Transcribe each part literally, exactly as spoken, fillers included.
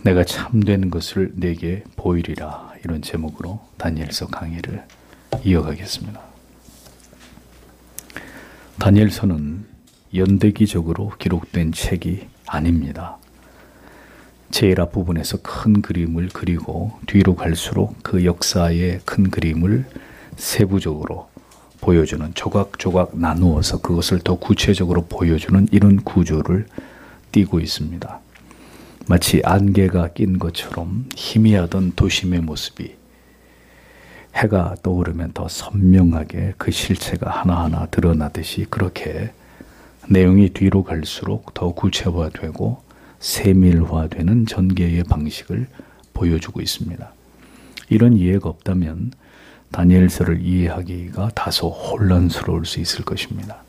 내가 참된 것을 내게 보이리라. 이런 제목으로 다니엘서 강의를 이어가겠습니다. 다니엘서는 연대기적으로 기록된 책이 아닙니다. 제일 앞부분에서 큰 그림을 그리고 뒤로 갈수록 그 역사의 큰 그림을 세부적으로 보여주는, 조각조각 나누어서 그것을 더 구체적으로 보여주는 이런 구조를 띠고 있습니다. 마치 안개가 낀 것처럼 희미하던 도심의 모습이 해가 떠오르면 더 선명하게 그 실체가 하나하나 드러나듯이, 그렇게 내용이 뒤로 갈수록 더 구체화되고 세밀화되는 전개의 방식을 보여주고 있습니다. 이런 이해가 없다면 다니엘서를 이해하기가 다소 혼란스러울 수 있을 것입니다.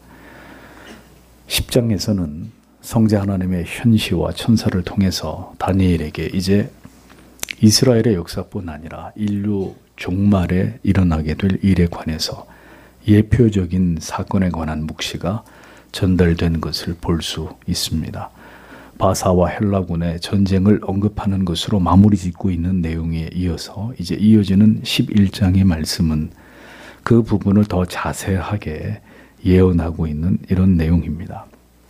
십 장에서는 성자 하나님의 현시와 천사를 통해서 다니엘에게 이제 이스라엘의 역사뿐 아니라 인류 종말에 일어나게 될 일에 관해서 예표적인 사건에 관한 묵시가 전달된 것을 볼 수 있습니다. 바사와 헬라군의 전쟁을 언급하는 것으로 마무리 짓고 있는 내용에 이어서 이제 이어지는 십일 장의 말씀은 그 부분을 더 자세하게 예언하고 있는 이런 내용입니다.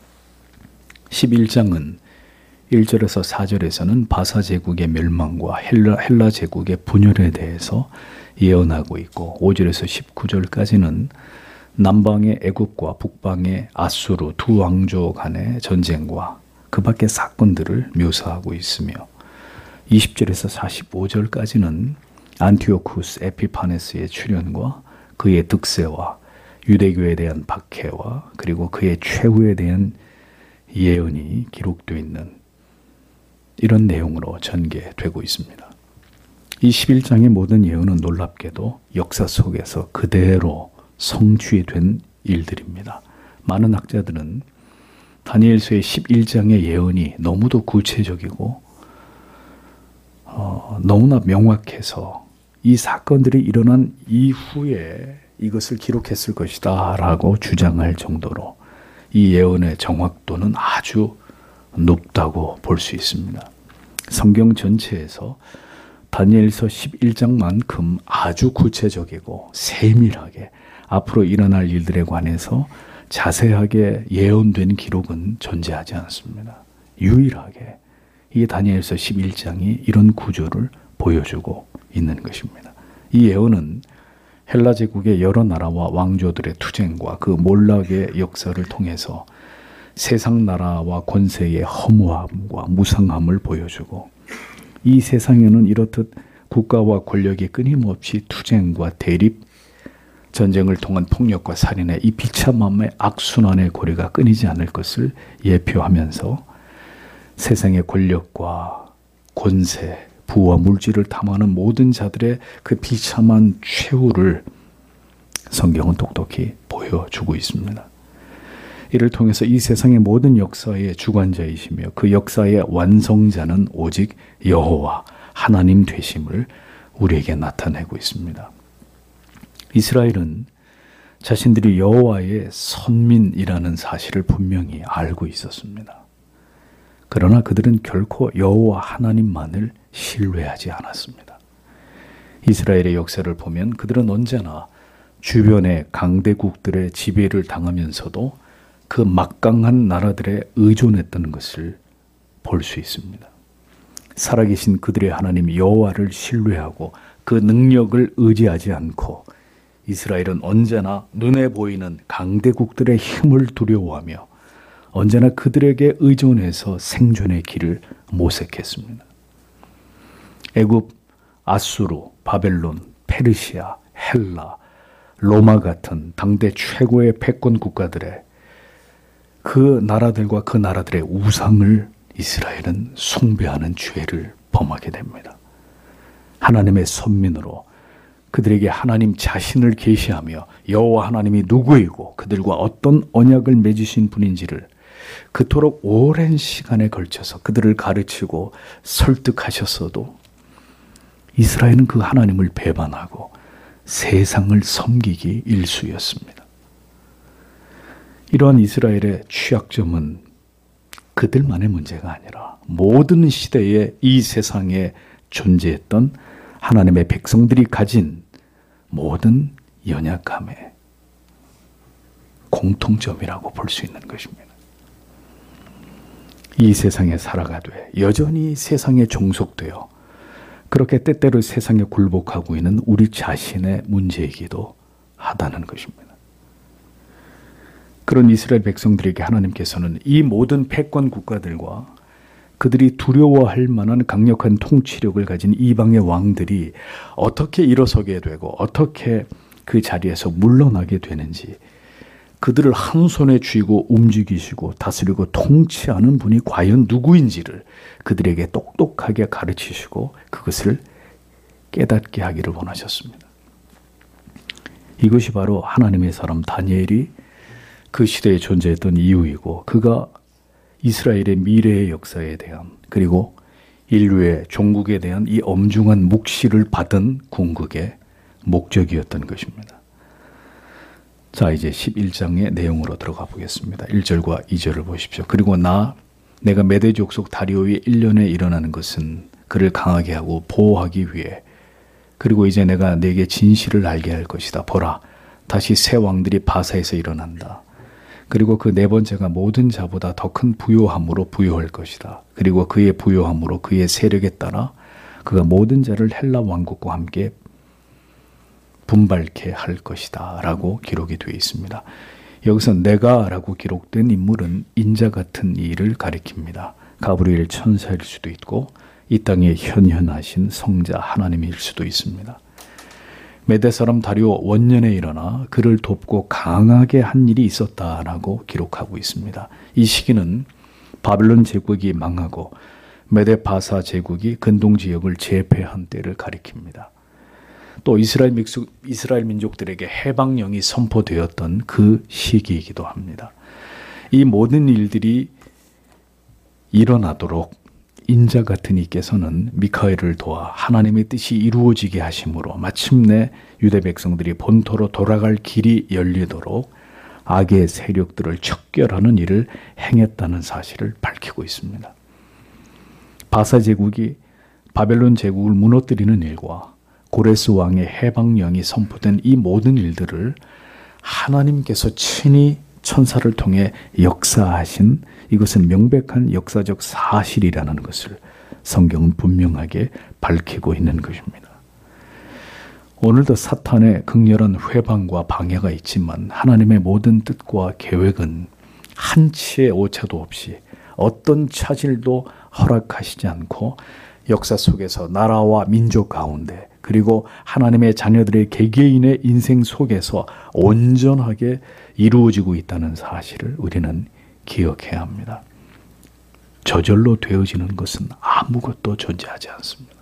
십일 장은 일 절에서 사 절에서는 바사 제국의 멸망과 헬라, 헬라 제국의 분열에 대해서 예언하고 있고, 오 절에서 십구 절까지는 남방의 애굽과 북방의 아수르 두 왕조 간의 전쟁과 그 밖의 사건들을 묘사하고 있으며, 이십 절에서 사십오 절까지는 안티오쿠스 에피파네스의 출현과 그의 득세와 유대교에 대한 박해와 그리고 그의 최후에 대한 예언이 기록되어 있는 이런 내용으로 전개되고 있습니다. 이 십일 장의 모든 예언은 놀랍게도 역사 속에서 그대로 성취된 일들입니다. 많은 학자들은 다니엘서의 십일 장의 예언이 너무도 구체적이고 어, 너무나 명확해서 이 사건들이 일어난 이후에 이것을 기록했을 것이다 라고 주장할 정도로 이 예언의 정확도는 아주 높다고 볼 수 있습니다. 성경 전체에서 다니엘서 십일 장만큼 아주 구체적이고 세밀하게 앞으로 일어날 일들에 관해서 자세하게 예언된 기록은 존재하지 않습니다. 유일하게 이 다니엘서 십일 장이 이런 구조를 보여주고 있는 것입니다. 이 예언은 헬라 제국의 여러 나라와 왕조들의 투쟁과 그 몰락의 역사를 통해서 세상 나라와 권세의 허무함과 무상함을 보여주고, 이 세상에는 이렇듯 국가와 권력이 끊임없이 투쟁과 대립, 전쟁을 통한 폭력과 살인의 이 비참함의 악순환의 고리가 끊이지 않을 것을 예표하면서 세상의 권력과 권세, 부와 물질을 탐하는 모든 자들의 그 비참한 최후를 성경은 똑똑히 보여주고 있습니다. 이를 통해서 이 세상의 모든 역사의 주관자이시며 그 역사의 완성자는 오직 여호와 하나님 되심을 우리에게 나타내고 있습니다. 이스라엘은 자신들이 여호와의 선민이라는 사실을 분명히 알고 있었습니다. 그러나 그들은 결코 여호와 하나님만을 신뢰하지 않았습니다. 이스라엘의 역사를 보면 그들은 언제나 주변의 강대국들의 지배를 당하면서도 그 막강한 나라들에 의존했던 것을 볼 수 있습니다. 살아계신 그들의 하나님 여호와를 신뢰하고 그 능력을 의지하지 않고 이스라엘은 언제나 눈에 보이는 강대국들의 힘을 두려워하며 언제나 그들에게 의존해서 생존의 길을 모색했습니다. 애굽, 아수르, 바벨론, 페르시아, 헬라, 로마 같은 당대 최고의 패권 국가들의 그 나라들과 그 나라들의 우상을 이스라엘은 숭배하는 죄를 범하게 됩니다. 하나님의 선민으로 그들에게 하나님 자신을 계시하며 여호와 하나님이 누구이고 그들과 어떤 언약을 맺으신 분인지를 그토록 오랜 시간에 걸쳐서 그들을 가르치고 설득하셨어도 이스라엘은 그 하나님을 배반하고 세상을 섬기기 일쑤였습니다. 이러한 이스라엘의 취약점은 그들만의 문제가 아니라 모든 시대에 이 세상에 존재했던 하나님의 백성들이 가진 모든 연약함의 공통점이라고 볼 수 있는 것입니다. 이 세상에 살아가되 여전히 세상에 종속되어 그렇게 때때로 세상에 굴복하고 있는 우리 자신의 문제이기도 하다는 것입니다. 그런 이스라엘 백성들에게 하나님께서는 이 모든 패권 국가들과 그들이 두려워할 만한 강력한 통치력을 가진 이방의 왕들이 어떻게 일어서게 되고 어떻게 그 자리에서 물러나게 되는지, 그들을 한 손에 쥐고 움직이시고 다스리고 통치하는 분이 과연 누구인지를 그들에게 똑똑하게 가르치시고 그것을 깨닫게 하기를 원하셨습니다. 이것이 바로 하나님의 사람 다니엘이 그 시대에 존재했던 이유이고, 그가 이스라엘의 미래의 역사에 대한, 그리고 인류의 종국에 대한 이 엄중한 묵시를 받은 궁극의 목적이었던 것입니다. 자, 이제 십일 장의 내용으로 들어가 보겠습니다. 일 절과 이 절을 보십시오. 그리고 나 내가 메대 족속 다리오의 일 년에 일어나는 것은 그를 강하게 하고 보호하기 위해, 그리고 이제 내가 네게 진실을 알게 할 것이다. 보라, 다시 새 왕들이 바사에서 일어난다. 그리고 그 네 번째가 모든 자보다 더 큰 부요함으로 부요할 것이다. 그리고 그의 부요함으로 그의 세력에 따라 그가 모든 자를 헬라 왕국과 함께 분발케 할 것이다 라고 기록이 되어 있습니다. 여기서 내가 라고 기록된 인물은 인자 같은 이를 가리킵니다. 가브리엘 천사일 수도 있고 이 땅에 현현하신 성자 하나님일 수도 있습니다. 메대 사람 다리오 원년에 일어나 그를 돕고 강하게 한 일이 있었다라고 기록하고 있습니다. 이 시기는 바벨론 제국이 망하고 메대 바사 제국이 근동 지역을 제패한 때를 가리킵니다. 또 이스라엘, 민족, 이스라엘 민족들에게 해방령이 선포되었던 그 시기이기도 합니다. 이 모든 일들이 일어나도록 인자 같은 이께서는 미카엘을 도와 하나님의 뜻이 이루어지게 하심으로 마침내 유대 백성들이 본토로 돌아갈 길이 열리도록 악의 세력들을 척결하는 일을 행했다는 사실을 밝히고 있습니다. 바사 제국이 바벨론 제국을 무너뜨리는 일과 고레스 왕의 해방령이 선포된 이 모든 일들을 하나님께서 친히 천사를 통해 역사하신, 이것은 명백한 역사적 사실이라는 것을 성경은 분명하게 밝히고 있는 것입니다. 오늘도 사탄의 극렬한 회방과 방해가 있지만 하나님의 모든 뜻과 계획은 한치의 오차도 없이 어떤 차질도 허락하시지 않고 역사 속에서 나라와 민족 가운데, 그리고 하나님의 자녀들의 개개인의 인생 속에서 온전하게 이루어지고 있다는 사실을 우리는 기억해야 합니다. 저절로 되어지는 것은 아무것도 존재하지 않습니다.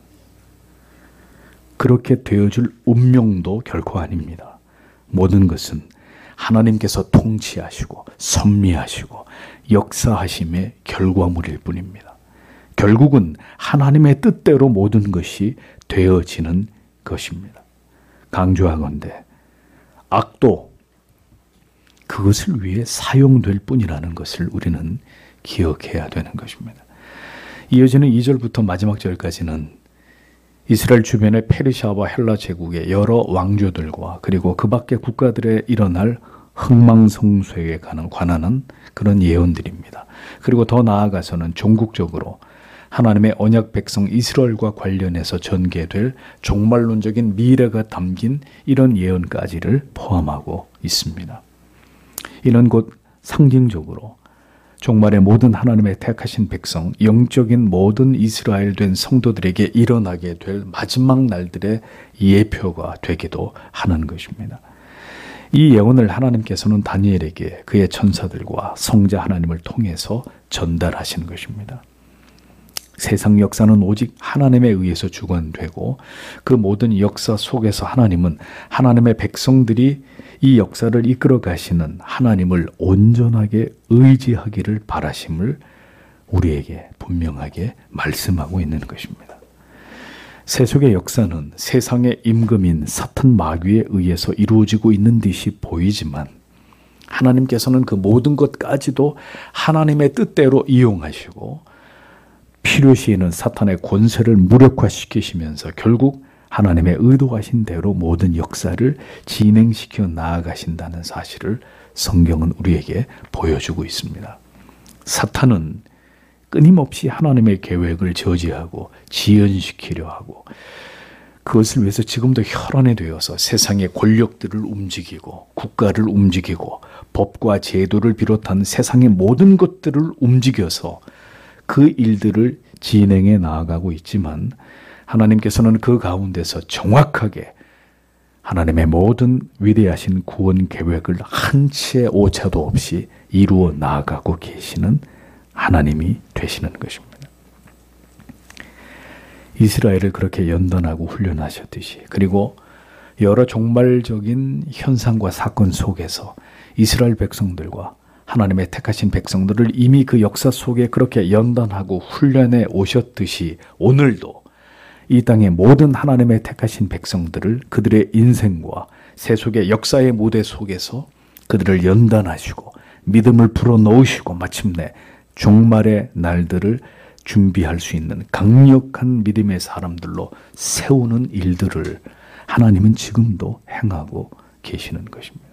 그렇게 되어줄 운명도 결코 아닙니다. 모든 것은 하나님께서 통치하시고 섭리하시고 역사하심의 결과물일 뿐입니다. 결국은 하나님의 뜻대로 모든 것이 되어지는 것입니다. 강조하건대 악도 그것을 위해 사용될 뿐이라는 것을 우리는 기억해야 되는 것입니다. 이어지는 이 절부터 마지막 절까지는 이스라엘 주변의 페르시아와 헬라 제국의 여러 왕조들과 그리고 그 밖의 국가들에 일어날 흥망성쇠에 관한 그런 예언들입니다. 그리고 더 나아가서는 종국적으로 하나님의 언약 백성 이스라엘과 관련해서 전개될 종말론적인 미래가 담긴 이런 예언까지를 포함하고 있습니다. 이는 곧 상징적으로 종말의 모든 하나님의 택하신 백성, 영적인 모든 이스라엘 된 성도들에게 일어나게 될 마지막 날들의 예표가 되기도 하는 것입니다. 이 예언을 하나님께서는 다니엘에게 그의 천사들과 성자 하나님을 통해서 전달하신 것입니다. 세상 역사는 오직 하나님에 의해서 주관되고 그 모든 역사 속에서 하나님은 하나님의 백성들이 이 역사를 이끌어 가시는 하나님을 온전하게 의지하기를 바라심을 우리에게 분명하게 말씀하고 있는 것입니다. 세속의 역사는 세상의 임금인 사탄 마귀에 의해서 이루어지고 있는 듯이 보이지만 하나님께서는 그 모든 것까지도 하나님의 뜻대로 이용하시고 필요시에는 사탄의 권세를 무력화시키시면서 결국 하나님의 의도하신 대로 모든 역사를 진행시켜 나아가신다는 사실을 성경은 우리에게 보여주고 있습니다. 사탄은 끊임없이 하나님의 계획을 저지하고 지연시키려 하고 그것을 위해서 지금도 혈안이 되어서 세상의 권력들을 움직이고 국가를 움직이고 법과 제도를 비롯한 세상의 모든 것들을 움직여서 그 일들을 진행해 나아가고 있지만 하나님께서는 그 가운데서 정확하게 하나님의 모든 위대하신 구원 계획을 한 치의 오차도 없이 이루어 나아가고 계시는 하나님이 되시는 것입니다. 이스라엘을 그렇게 연단하고 훈련하셨듯이 그리고 여러 종말적인 현상과 사건 속에서 이스라엘 백성들과 하나님의 택하신 백성들을 이미 그 역사 속에 그렇게 연단하고 훈련해 오셨듯이 오늘도 이 땅의 모든 하나님의 택하신 백성들을 그들의 인생과 세속의 역사의 무대 속에서 그들을 연단하시고 믿음을 불어넣으시고 마침내 종말의 날들을 준비할 수 있는 강력한 믿음의 사람들로 세우는 일들을 하나님은 지금도 행하고 계시는 것입니다.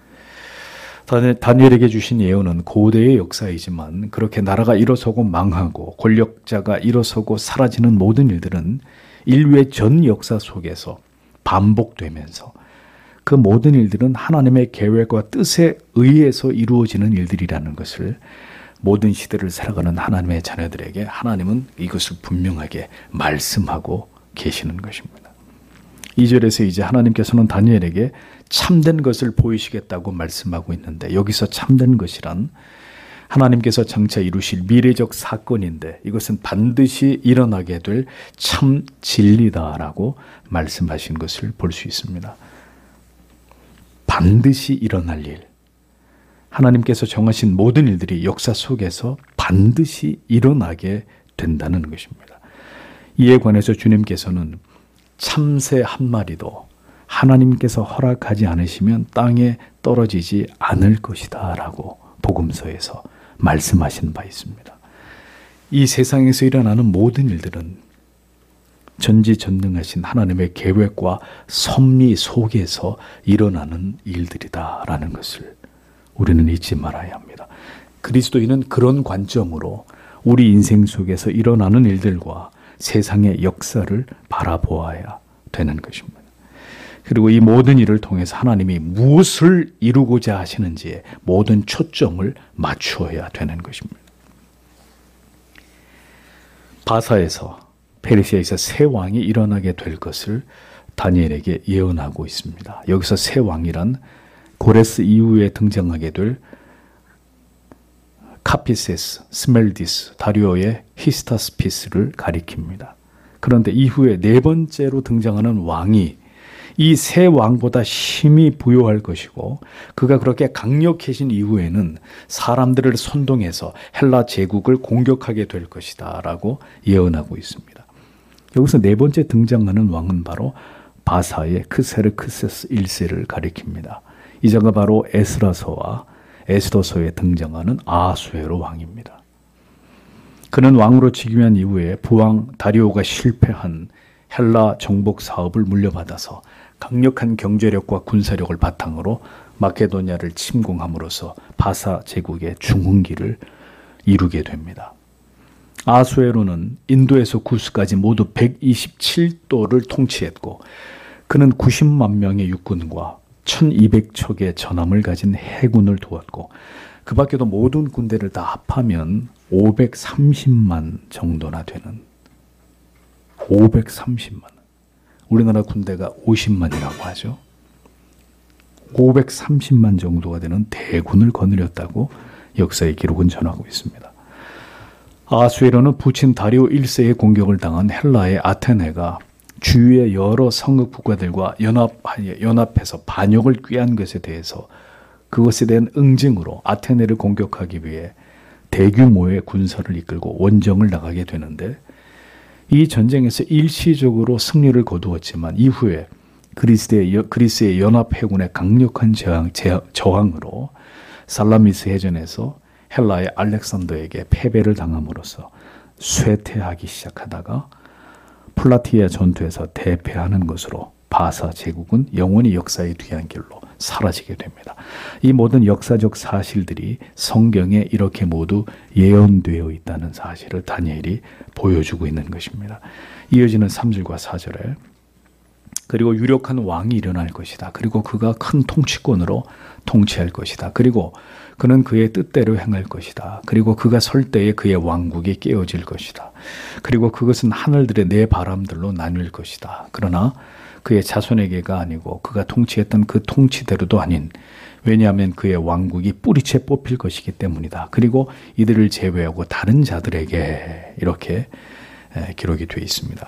다니엘에게 주신 예언은 고대의 역사이지만 그렇게 나라가 일어서고 망하고 권력자가 일어서고 사라지는 모든 일들은 인류의 전 역사 속에서 반복되면서 그 모든 일들은 하나님의 계획과 뜻에 의해서 이루어지는 일들이라는 것을 모든 시대를 살아가는 하나님의 자녀들에게 하나님은 이것을 분명하게 말씀하고 계시는 것입니다. 이 절에서 이제 하나님께서는 다니엘에게 참된 것을 보이시겠다고 말씀하고 있는데 여기서 참된 것이란 하나님께서 장차 이루실 미래적 사건인데 이것은 반드시 일어나게 될 참 진리다라고 말씀하신 것을 볼 수 있습니다. 반드시 일어날 일. 하나님께서 정하신 모든 일들이 역사 속에서 반드시 일어나게 된다는 것입니다. 이에 관해서 주님께서는 참새 한 마리도 하나님께서 허락하지 않으시면 땅에 떨어지지 않을 것이다 라고 복음서에서 말씀하신 바 있습니다. 이 세상에서 일어나는 모든 일들은 전지전능하신 하나님의 계획과 섭리 속에서 일어나는 일들이다라는 것을 우리는 잊지 말아야 합니다. 그리스도인은 그런 관점으로 우리 인생 속에서 일어나는 일들과 세상의 역사를 바라보아야 되는 것입니다. 그리고 이 모든 일을 통해서 하나님이 무엇을 이루고자 하시는지에 모든 초점을 맞추어야 되는 것입니다. 바사에서 페르시아에서 새 왕이 일어나게 될 것을 다니엘에게 예언하고 있습니다. 여기서 새 왕이란 고레스 이후에 등장하게 될 카피세스, 스멜디스, 다리오의 히스타스피스를 가리킵니다. 그런데 이후에 네 번째로 등장하는 왕이 이 새 왕보다 힘이 부요할 것이고 그가 그렇게 강력해진 이후에는 사람들을 선동해서 헬라 제국을 공격하게 될 것이다 라고 예언하고 있습니다. 여기서 네 번째 등장하는 왕은 바로 바사의 크세르크세스 일 세를 가리킵니다. 이 자가 바로 에스라서와 에스더서에 등장하는 아수에로 왕입니다. 그는 왕으로 즉위한 이후에 부왕 다리오가 실패한 헬라 정복 사업을 물려받아서 강력한 경제력과 군사력을 바탕으로 마케도니아를 침공함으로써 바사 제국의 중흥기를 이루게 됩니다. 아수에로는 인도에서 구스까지 모두 백이십칠 도를 통치했고 그는 구십만 명의 육군과 천이백 척의 전함을 가진 해군을 두었고 그 밖에도 모든 군대를 다 합하면 오백삼십만 정도나 되는 오백삼십만 우리나라 군대가 오십만이라고 하죠. 오백삼십만 정도가 되는 대군을 거느렸다고 역사의 기록은 전하고 있습니다. 아수에로는 부친 다리오 일 세의 공격을 당한 헬라의 아테네가 주위의 여러 성읍 국가들과 연합, 연합해서 반역을 꾀한 것에 대해서 그것에 대한 응징으로 아테네를 공격하기 위해 대규모의 군사를 이끌고 원정을 나가게 되는데 이 전쟁에서 일시적으로 승리를 거두었지만 이후에 그리스의, 그리스의 연합해군의 강력한 저항, 저항으로 살라미스 해전에서 헬라의 알렉산더에게 패배를 당함으로써 쇠퇴하기 시작하다가 플라티아 전투에서 대패하는 것으로 바사 제국은 영원히 역사의 뒤안길로 사라지게 됩니다. 이 모든 역사적 사실들이 성경에 이렇게 모두 예언되어 있다는 사실을 다니엘이 보여주고 있는 것입니다. 이어지는 삼 절과 사 절에 그리고 유력한 왕이 일어날 것이다. 그리고 그가 큰 통치권으로 통치할 것이다. 그리고 그는 그의 뜻대로 행할 것이다. 그리고 그가 설 때에 그의 왕국이 깨어질 것이다. 그리고 그것은 하늘들의 네 바람들로 나뉠 것이다. 그러나 그의 자손에게가 아니고 그가 통치했던 그 통치대로도 아닌, 왜냐하면 그의 왕국이 뿌리채 뽑힐 것이기 때문이다. 그리고 이들을 제외하고 다른 자들에게, 이렇게 기록이 되어 있습니다.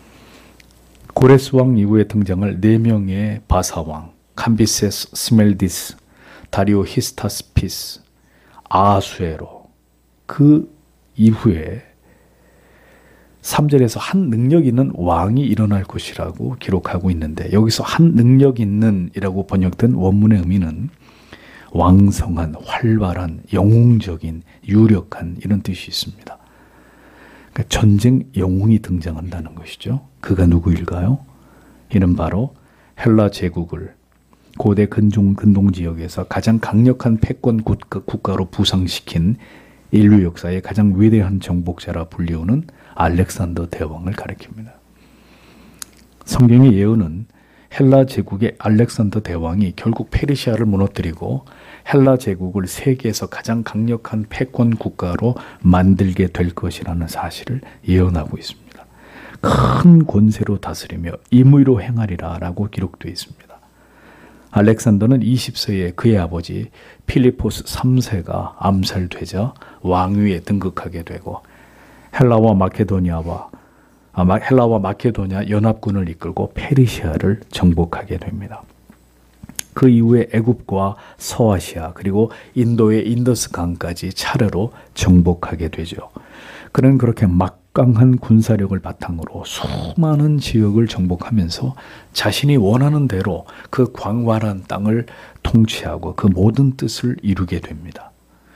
고레스 왕 이후에 등장할 네 명의 바사왕, 캄비세스 스멜디스, 다리오 히스타스피스, 아수에로, 그 이후에 삼 절에서 한 능력 있는 왕이 일어날 것이라고 기록하고 있는데, 여기서 한 능력 있는 이라고 번역된 원문의 의미는 왕성한, 활발한, 영웅적인, 유력한, 이런 뜻이 있습니다. 그러니까 전쟁 영웅이 등장한다는 것이죠. 그가 누구일까요? 이는 바로 헬라 제국을 고대 근종, 근동 지역에서 가장 강력한 패권 국가, 국가로 부상시킨 인류 역사의 가장 위대한 정복자라 불리우는 알렉산더 대왕을 가리킵니다. 성경의 예언은 헬라 제국의 알렉산더 대왕이 결국 페르시아를 무너뜨리고 헬라 제국을 세계에서 가장 강력한 패권 국가로 만들게 될 것이라는 사실을 예언하고 있습니다. 큰 권세로 다스리며 임의로 행하리라 라고 기록되어 있습니다. 알렉산더는 이십 세에 그의 아버지 필리포스 삼 세가 암살되자 왕위에 등극하게 되고 헬라와 마케도니아와 헬라와 마케도니아 연합군을 이끌고 페르시아를 정복하게 됩니다. 그 이후에 애굽과 서아시아 그리고 인도의 인더스 강까지 차례로 정복하게 되죠. 그는 그렇게 막강한 군사력을 바탕으로 수많은 지역을 정복하면서 자신이 원하는 대로 그 광활한 땅을 통치하고 그 모든 뜻을 이루게 됩니다.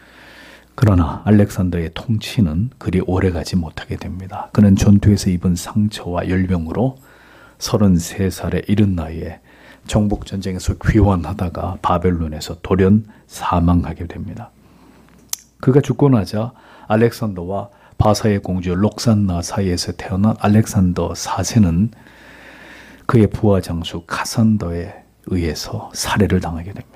그러나 알렉산더의 통치는 그리 오래가지 못하게 됩니다. 그는 전투에서 입은 상처와 열병으로 서른세 살에 이른 나이에 정복전쟁에서 귀환하다가 바벨론에서 돌연 사망하게 됩니다. 그가 죽고 나자 알렉산더와 바사의 공주 록산나 사이에서 태어난 알렉산더 사 세는 그의 부하 장수 카산더에 의해서 살해를 당하게 됩니다.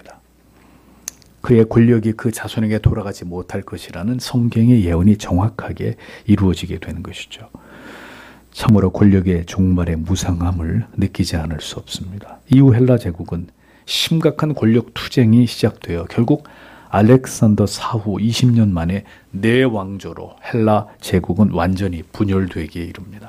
그의 권력이 그 자손에게 돌아가지 못할 것이라는 성경의 예언이 정확하게 이루어지게 되는 것이죠. 참으로 권력의 종말의 무상함을 느끼지 않을 수 없습니다. 이후 헬라 제국은 심각한 권력 투쟁이 시작되어 결국 알렉산더 사후 이십 년 만에 네 왕조로 헬라 제국은 완전히 분열되기에 이릅니다.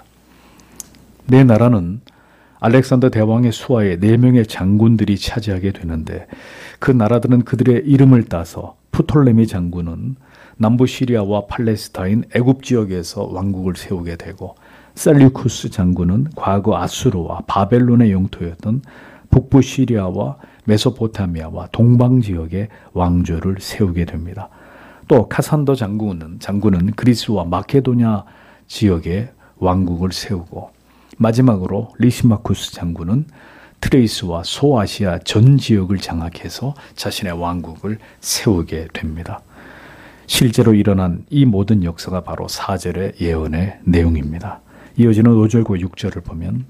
네 나라는 알렉산더 대왕의 수하에 네 명의 장군들이 차지하게 되는데, 그 나라들은 그들의 이름을 따서 프톨레미 장군은 남부 시리아와 팔레스타인 애굽 지역에서 왕국을 세우게 되고, 셀류쿠스 장군은 과거 아수르와 바벨론의 영토였던 북부 시리아와 메소포타미아와 동방 지역의 왕조를 세우게 됩니다. 또 카산더 장군은 장군은 그리스와 마케도냐 지역의 왕국을 세우고, 마지막으로 리시마쿠스 장군은 트레이스와 소아시아 전 지역을 장악해서 자신의 왕국을 세우게 됩니다. 실제로 일어난 이 모든 역사가 바로 사 절의 예언의 내용입니다. 이어지는 오 절과 육 절을 보면,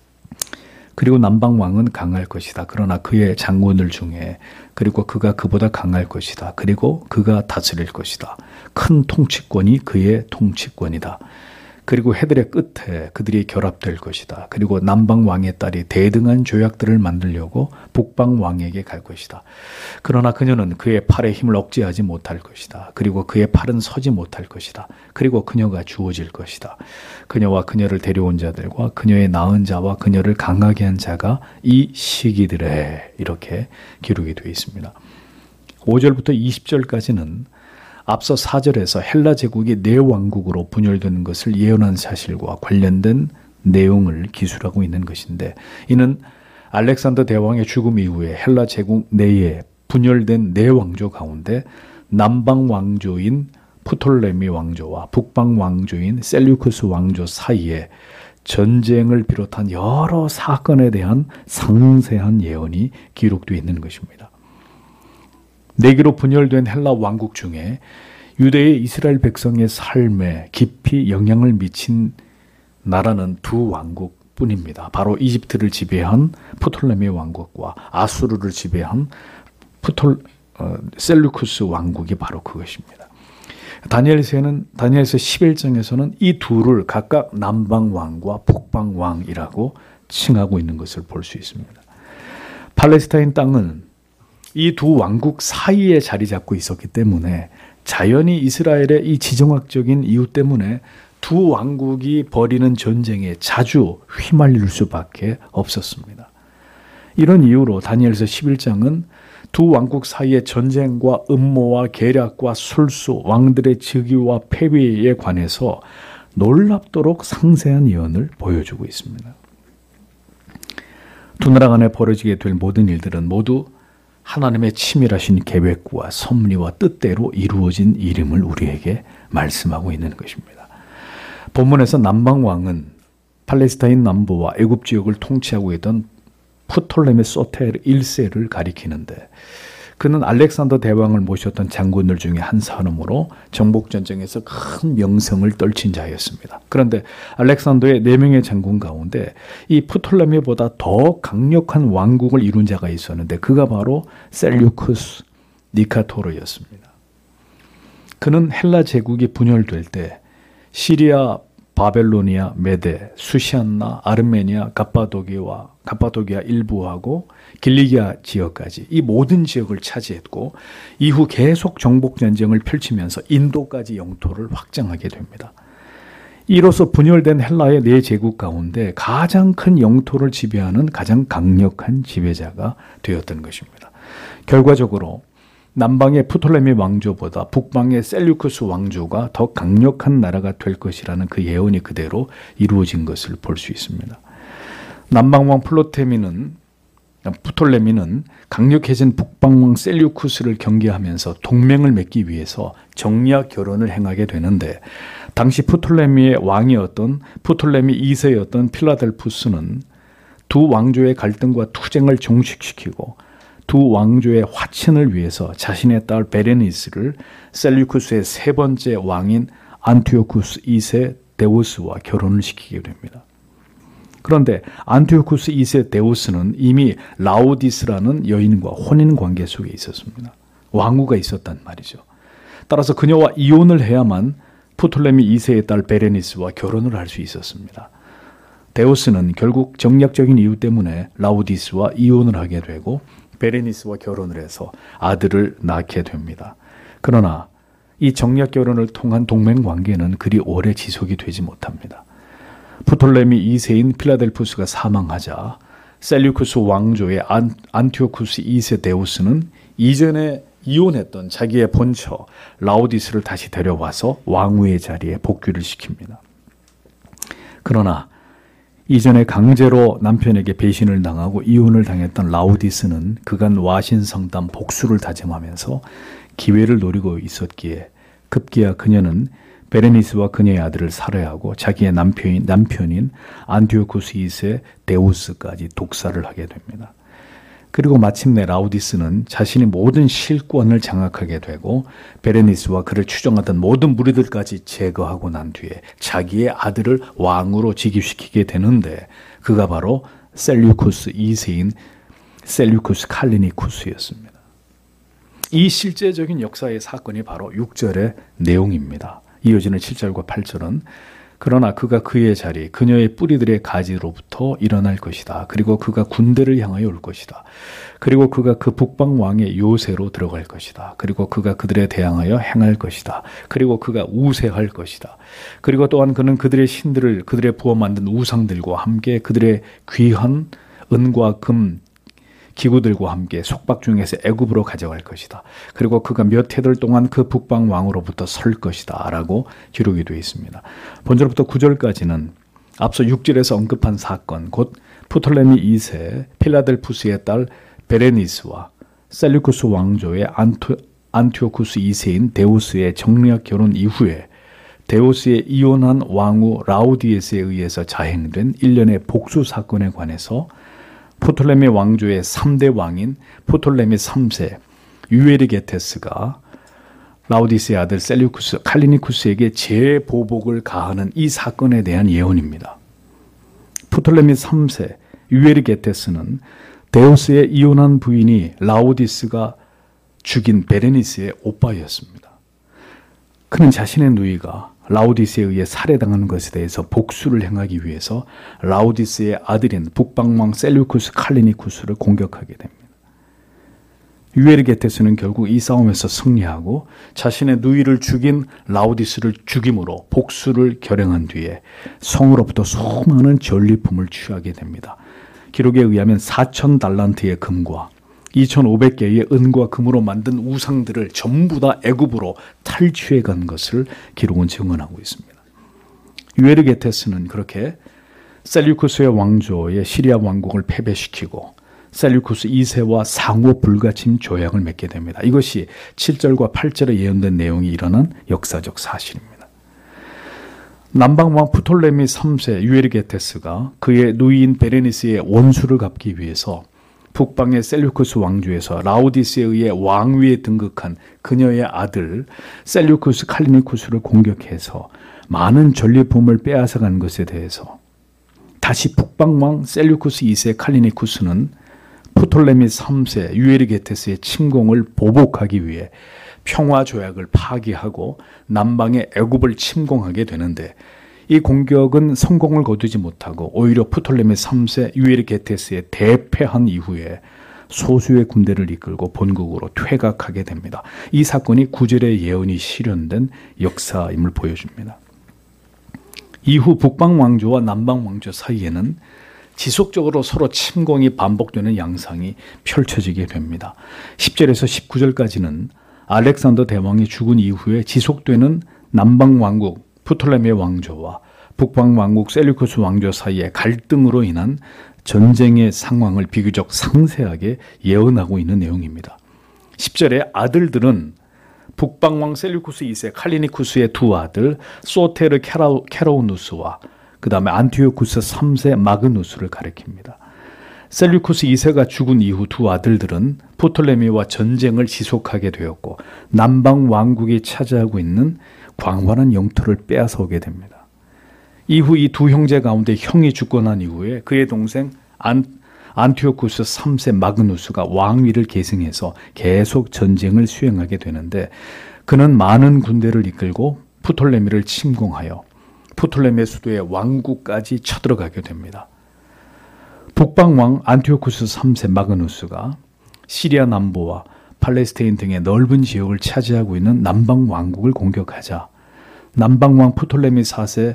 그리고 남방왕은 강할 것이다. 그러나 그의 장군들 중에 그리고 그가 그보다 강할 것이다. 그리고 그가 다스릴 것이다. 큰 통치권이 그의 통치권이다. 그리고 해들의 끝에 그들이 결합될 것이다. 그리고 남방왕의 딸이 대등한 조약들을 만들려고 북방왕에게 갈 것이다. 그러나 그녀는 그의 팔의 힘을 억제하지 못할 것이다. 그리고 그의 팔은 서지 못할 것이다. 그리고 그녀가 주어질 것이다. 그녀와 그녀를 데려온 자들과 그녀의 낳은 자와 그녀를 강하게 한 자가 이 시기들에, 이렇게 기록이 되어 있습니다. 오 절부터 이십 절까지는 앞서 사 절에서 헬라 제국이 네 왕국으로 분열되는 것을 예언한 사실과 관련된 내용을 기술하고 있는 것인데, 이는 알렉산더 대왕의 죽음 이후에 헬라 제국 내에 분열된 네 왕조 가운데 남방 왕조인 프톨레미 왕조와 북방 왕조인 셀류쿠스 왕조 사이에 전쟁을 비롯한 여러 사건에 대한 상세한 예언이 기록되어 있는 것입니다. 네 개로 분열된 헬라 왕국 중에 유대의 이스라엘 백성의 삶에 깊이 영향을 미친 나라는 두 왕국뿐입니다. 바로 이집트를 지배한 프톨레미 왕국과 아수르를 지배한 프톨 어, 셀루쿠스 왕국이 바로 그것입니다. 다니엘서에는 다니엘서 십일 장에서는 이 둘을 각각 남방 왕과 북방 왕이라고 칭하고 있는 것을 볼 수 있습니다. 팔레스타인 땅은 이 두 왕국 사이에 자리 잡고 있었기 때문에 자연히 이스라엘의 이 지정학적인 이유 때문에 두 왕국이 벌이는 전쟁에 자주 휘말릴 수밖에 없었습니다. 이런 이유로 다니엘서 십일 장은 두 왕국 사이의 전쟁과 음모와 계략과 술수, 왕들의 즉위와 폐위에 관해서 놀랍도록 상세한 예언을 보여주고 있습니다. 두 나라 간에 벌어지게 될 모든 일들은 모두 하나님의 치밀하신 계획과 섭리와 뜻대로 이루어진 일임을 우리에게 말씀하고 있는 것입니다. 본문에서 남방왕은 팔레스타인 남부와 애굽 지역을 통치하고 있던 프톨레미 소테르 일 세를 가리키는데 그는 알렉산더 대왕을 모셨던 장군들 중에 한 사람으로 정복전쟁에서 큰 명성을 떨친 자였습니다. 그런데 알렉산더의 네 명의 장군 가운데 이 프톨레미보다 더 강력한 왕국을 이룬 자가 있었는데 그가 바로 셀류쿠스 니카토르였습니다. 그는 헬라 제국이 분열될 때 시리아, 바벨로니아, 메데, 수시안나, 아르메니아, 갑바도기와 갑바도기아 일부하고 길리기아 지역까지 이 모든 지역을 차지했고 이후 계속 정복 전쟁을 펼치면서 인도까지 영토를 확장하게 됩니다. 이로써 분열된 헬라의 네 제국 가운데 가장 큰 영토를 지배하는 가장 강력한 지배자가 되었던 것입니다. 결과적으로 남방의 프톨레미 왕조보다 북방의 셀류쿠스 왕조가 더 강력한 나라가 될 것이라는 그 예언이 그대로 이루어진 것을 볼 수 있습니다. 남방왕 플로테미는 프톨레미는 강력해진 북방왕 셀류쿠스를 경계하면서 동맹을 맺기 위해서 정략 결혼을 행하게 되는데 당시 프톨레미의 왕이었던 프톨레미 이 세였던 필라델푸스는 두 왕조의 갈등과 투쟁을 종식시키고 두 왕조의 화친을 위해서 자신의 딸 베레니스를 셀류쿠스의 세 번째 왕인 안티오쿠스 이 세 데우스와 결혼을 시키게 됩니다. 그런데 안티오쿠스 이 세 데우스는 이미 라오디스라는 여인과 혼인 관계 속에 있었습니다. 왕후가 있었단 말이죠. 따라서 그녀와 이혼을 해야만 프톨레미 이 세의 딸 베레니스와 결혼을 할 수 있었습니다. 데우스는 결국 정략적인 이유 때문에 라오디스와 이혼을 하게 되고 베레니스와 결혼을 해서 아들을 낳게 됩니다. 그러나 이 정략 결혼을 통한 동맹 관계는 그리 오래 지속이 되지 못합니다. 프톨레미 이 세인 필라델푸스가 사망하자 셀류쿠스 왕조의 안, 안티오쿠스 이 세 데우스는 이전에 이혼했던 자기의 본처 라오디스를 다시 데려와서 왕후의 자리에 복귀를 시킵니다. 그러나 이전에 강제로 남편에게 배신을 당하고 이혼을 당했던 라오디스는 그간 와신성담 복수를 다짐하면서 기회를 노리고 있었기에 급기야 그녀는 베레니스와 그녀의 아들을 살해하고 자기의 남편인, 남편인 안티오쿠스 이 세 데우스까지 독살을 하게 됩니다. 그리고 마침내 라오디스는 자신의 모든 실권을 장악하게 되고 베레니스와 그를 추종하던 모든 무리들까지 제거하고 난 뒤에 자기의 아들을 왕으로 즉위시키게 되는데 그가 바로 셀류쿠스 이 세인 셀류쿠스 칼리니쿠스였습니다. 이 실제적인 역사의 사건이 바로 육 절의 내용입니다. 이어지는 칠 절과 팔 절은 그러나 그가 그의 자리, 그녀의 뿌리들의 가지로부터 일어날 것이다. 그리고 그가 군대를 향하여 올 것이다. 그리고 그가 그 북방 왕의 요새로 들어갈 것이다. 그리고 그가 그들에 대항하여 행할 것이다. 그리고 그가 우세할 것이다. 그리고 또한 그는 그들의 신들을 그들의 부어 만든 우상들과 함께 그들의 귀한 은과 금 기구들과 함께 속박 중에서 애굽으로 가져갈 것이다. 그리고 그가 몇 해들 동안 그 북방 왕으로부터 설 것이다 라고 기록이 되어 있습니다. 본절부터 구 절까지는 앞서 육 절에서 언급한 사건 곧 프톨레미 이 세 필라델푸스의 딸 베레니스와 셀루쿠스 왕조의 안토, 안티오쿠스 이 세인 데우스의 정략 결혼 이후에 데우스의 이혼한 왕후 라우디에스에 의해서 자행된 일련의 복수 사건에 관해서 프톨레미 왕조의 삼 대 왕인 프톨레미 삼 세 유에르게테스가 라우디스의 아들 셀루쿠스 칼리니쿠스에게 재보복을 가하는 이 사건에 대한 예언입니다. 프톨레미 삼 세 유에르게테스는 데우스의 이혼한 부인이 라우디스가 죽인 베레니스의 오빠였습니다. 그는 자신의 누이가 라우디스에 의해 살해당하는 것에 대해서 복수를 행하기 위해서 라우디스의 아들인 북방왕 셀루쿠스 칼리니쿠스를 공격하게 됩니다. 유에르게테스는 결국 이 싸움에서 승리하고 자신의 누이를 죽인 라우디스를 죽임으로 복수를 결행한 뒤에 성으로부터 수많은 전리품을 취하게 됩니다. 기록에 의하면 사천 달란트의 금과 이천오백 개의 은과 금으로 만든 우상들을 전부 다 애굽으로 탈취해 간 것을 기록은 증언하고 있습니다. 유에르게테스는 그렇게 셀루쿠스의 왕조의 시리아 왕국을 패배시키고 셀루쿠스 이 세와 상호 불가침 조약을 맺게 됩니다. 이것이 칠 절과 팔 절에 예언된 내용이 일어난 역사적 사실입니다. 남방왕 프톨레미 삼 세 유에르게테스가 그의 누이인 베레니스의 원수를 갚기 위해서 북방의 셀루쿠스 왕조에서 라우디스에 의해 왕위에 등극한 그녀의 아들 셀루쿠스 칼리니쿠스를 공격해서 많은 전리품을 빼앗아간 것에 대해서 다시 북방왕 셀루쿠스 이 세 칼리니쿠스는 프톨레미 삼 세 유에르게테스의 침공을 보복하기 위해 평화조약을 파기하고 남방의 애굽을 침공하게 되는데 이 공격은 성공을 거두지 못하고 오히려 프톨레미 삼 세 유에르게테스에 대패한 이후에 소수의 군대를 이끌고 본국으로 퇴각하게 됩니다. 이 사건이 구절의 예언이 실현된 역사임을 보여줍니다. 이후 북방왕조와 남방왕조 사이에는 지속적으로 서로 침공이 반복되는 양상이 펼쳐지게 됩니다. 십 절에서 십구 절까지는 알렉산더 대왕이 죽은 이후에 지속되는 남방왕국 프톨레미 왕조와 북방왕국 셀루쿠스 왕조 사이의 갈등으로 인한 전쟁의 상황을 비교적 상세하게 예언하고 있는 내용입니다. 십 절에 아들들은 북방왕 셀루쿠스 이 세 칼리니쿠스의 두 아들 소테르 캐라우, 캐로우누스와 그 다음에 안티오쿠스 삼 세 마그누스를 가리킵니다. 셀루쿠스 이 세가 죽은 이후 두 아들들은 프톨레미와 전쟁을 지속하게 되었고 남방 왕국이 차지하고 있는 광활한 영토를 빼앗아오게 됩니다. 이후 이 두 형제 가운데 형이 죽고 난 이후에 그의 동생 안, 안티오쿠스 삼 세 마그누스가 왕위를 계승해서 계속 전쟁을 수행하게 되는데 그는 많은 군대를 이끌고 프톨레미를 침공하여 프톨레미의 수도의 왕국까지 쳐들어가게 됩니다. 북방왕 안티오쿠스 삼 세 마그누스가 시리아 남부와 팔레스타인 등의 넓은 지역을 차지하고 있는 남방 왕국을 공격하자 남방왕 프톨레미 사 세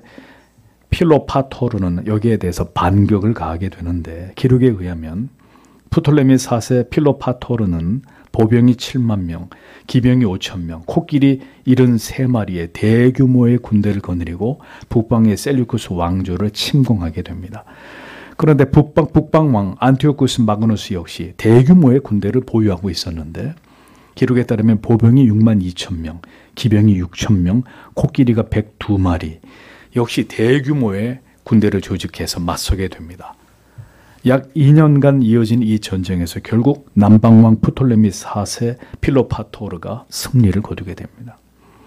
필로파토르는 여기에 대해서 반격을 가하게 되는데 기록에 의하면 프톨레미 사 세 필로파토르는 보병이 칠만 명, 기병이 오천 명, 코끼리 칠십삼 마리의 대규모의 군대를 거느리고 북방의 셀루쿠스 왕조를 침공하게 됩니다. 그런데 북방, 북방왕 안티오쿠스 마그누스 역시 대규모의 군대를 보유하고 있었는데 기록에 따르면 보병이 육만 이천 명, 기병이 육천 명, 코끼리가 백두 마리 역시 대규모의 군대를 조직해서 맞서게 됩니다. 약 이 년간 이어진 이 전쟁에서 결국 남방왕 프톨레미 사 세 필로파토르가 승리를 거두게 됩니다.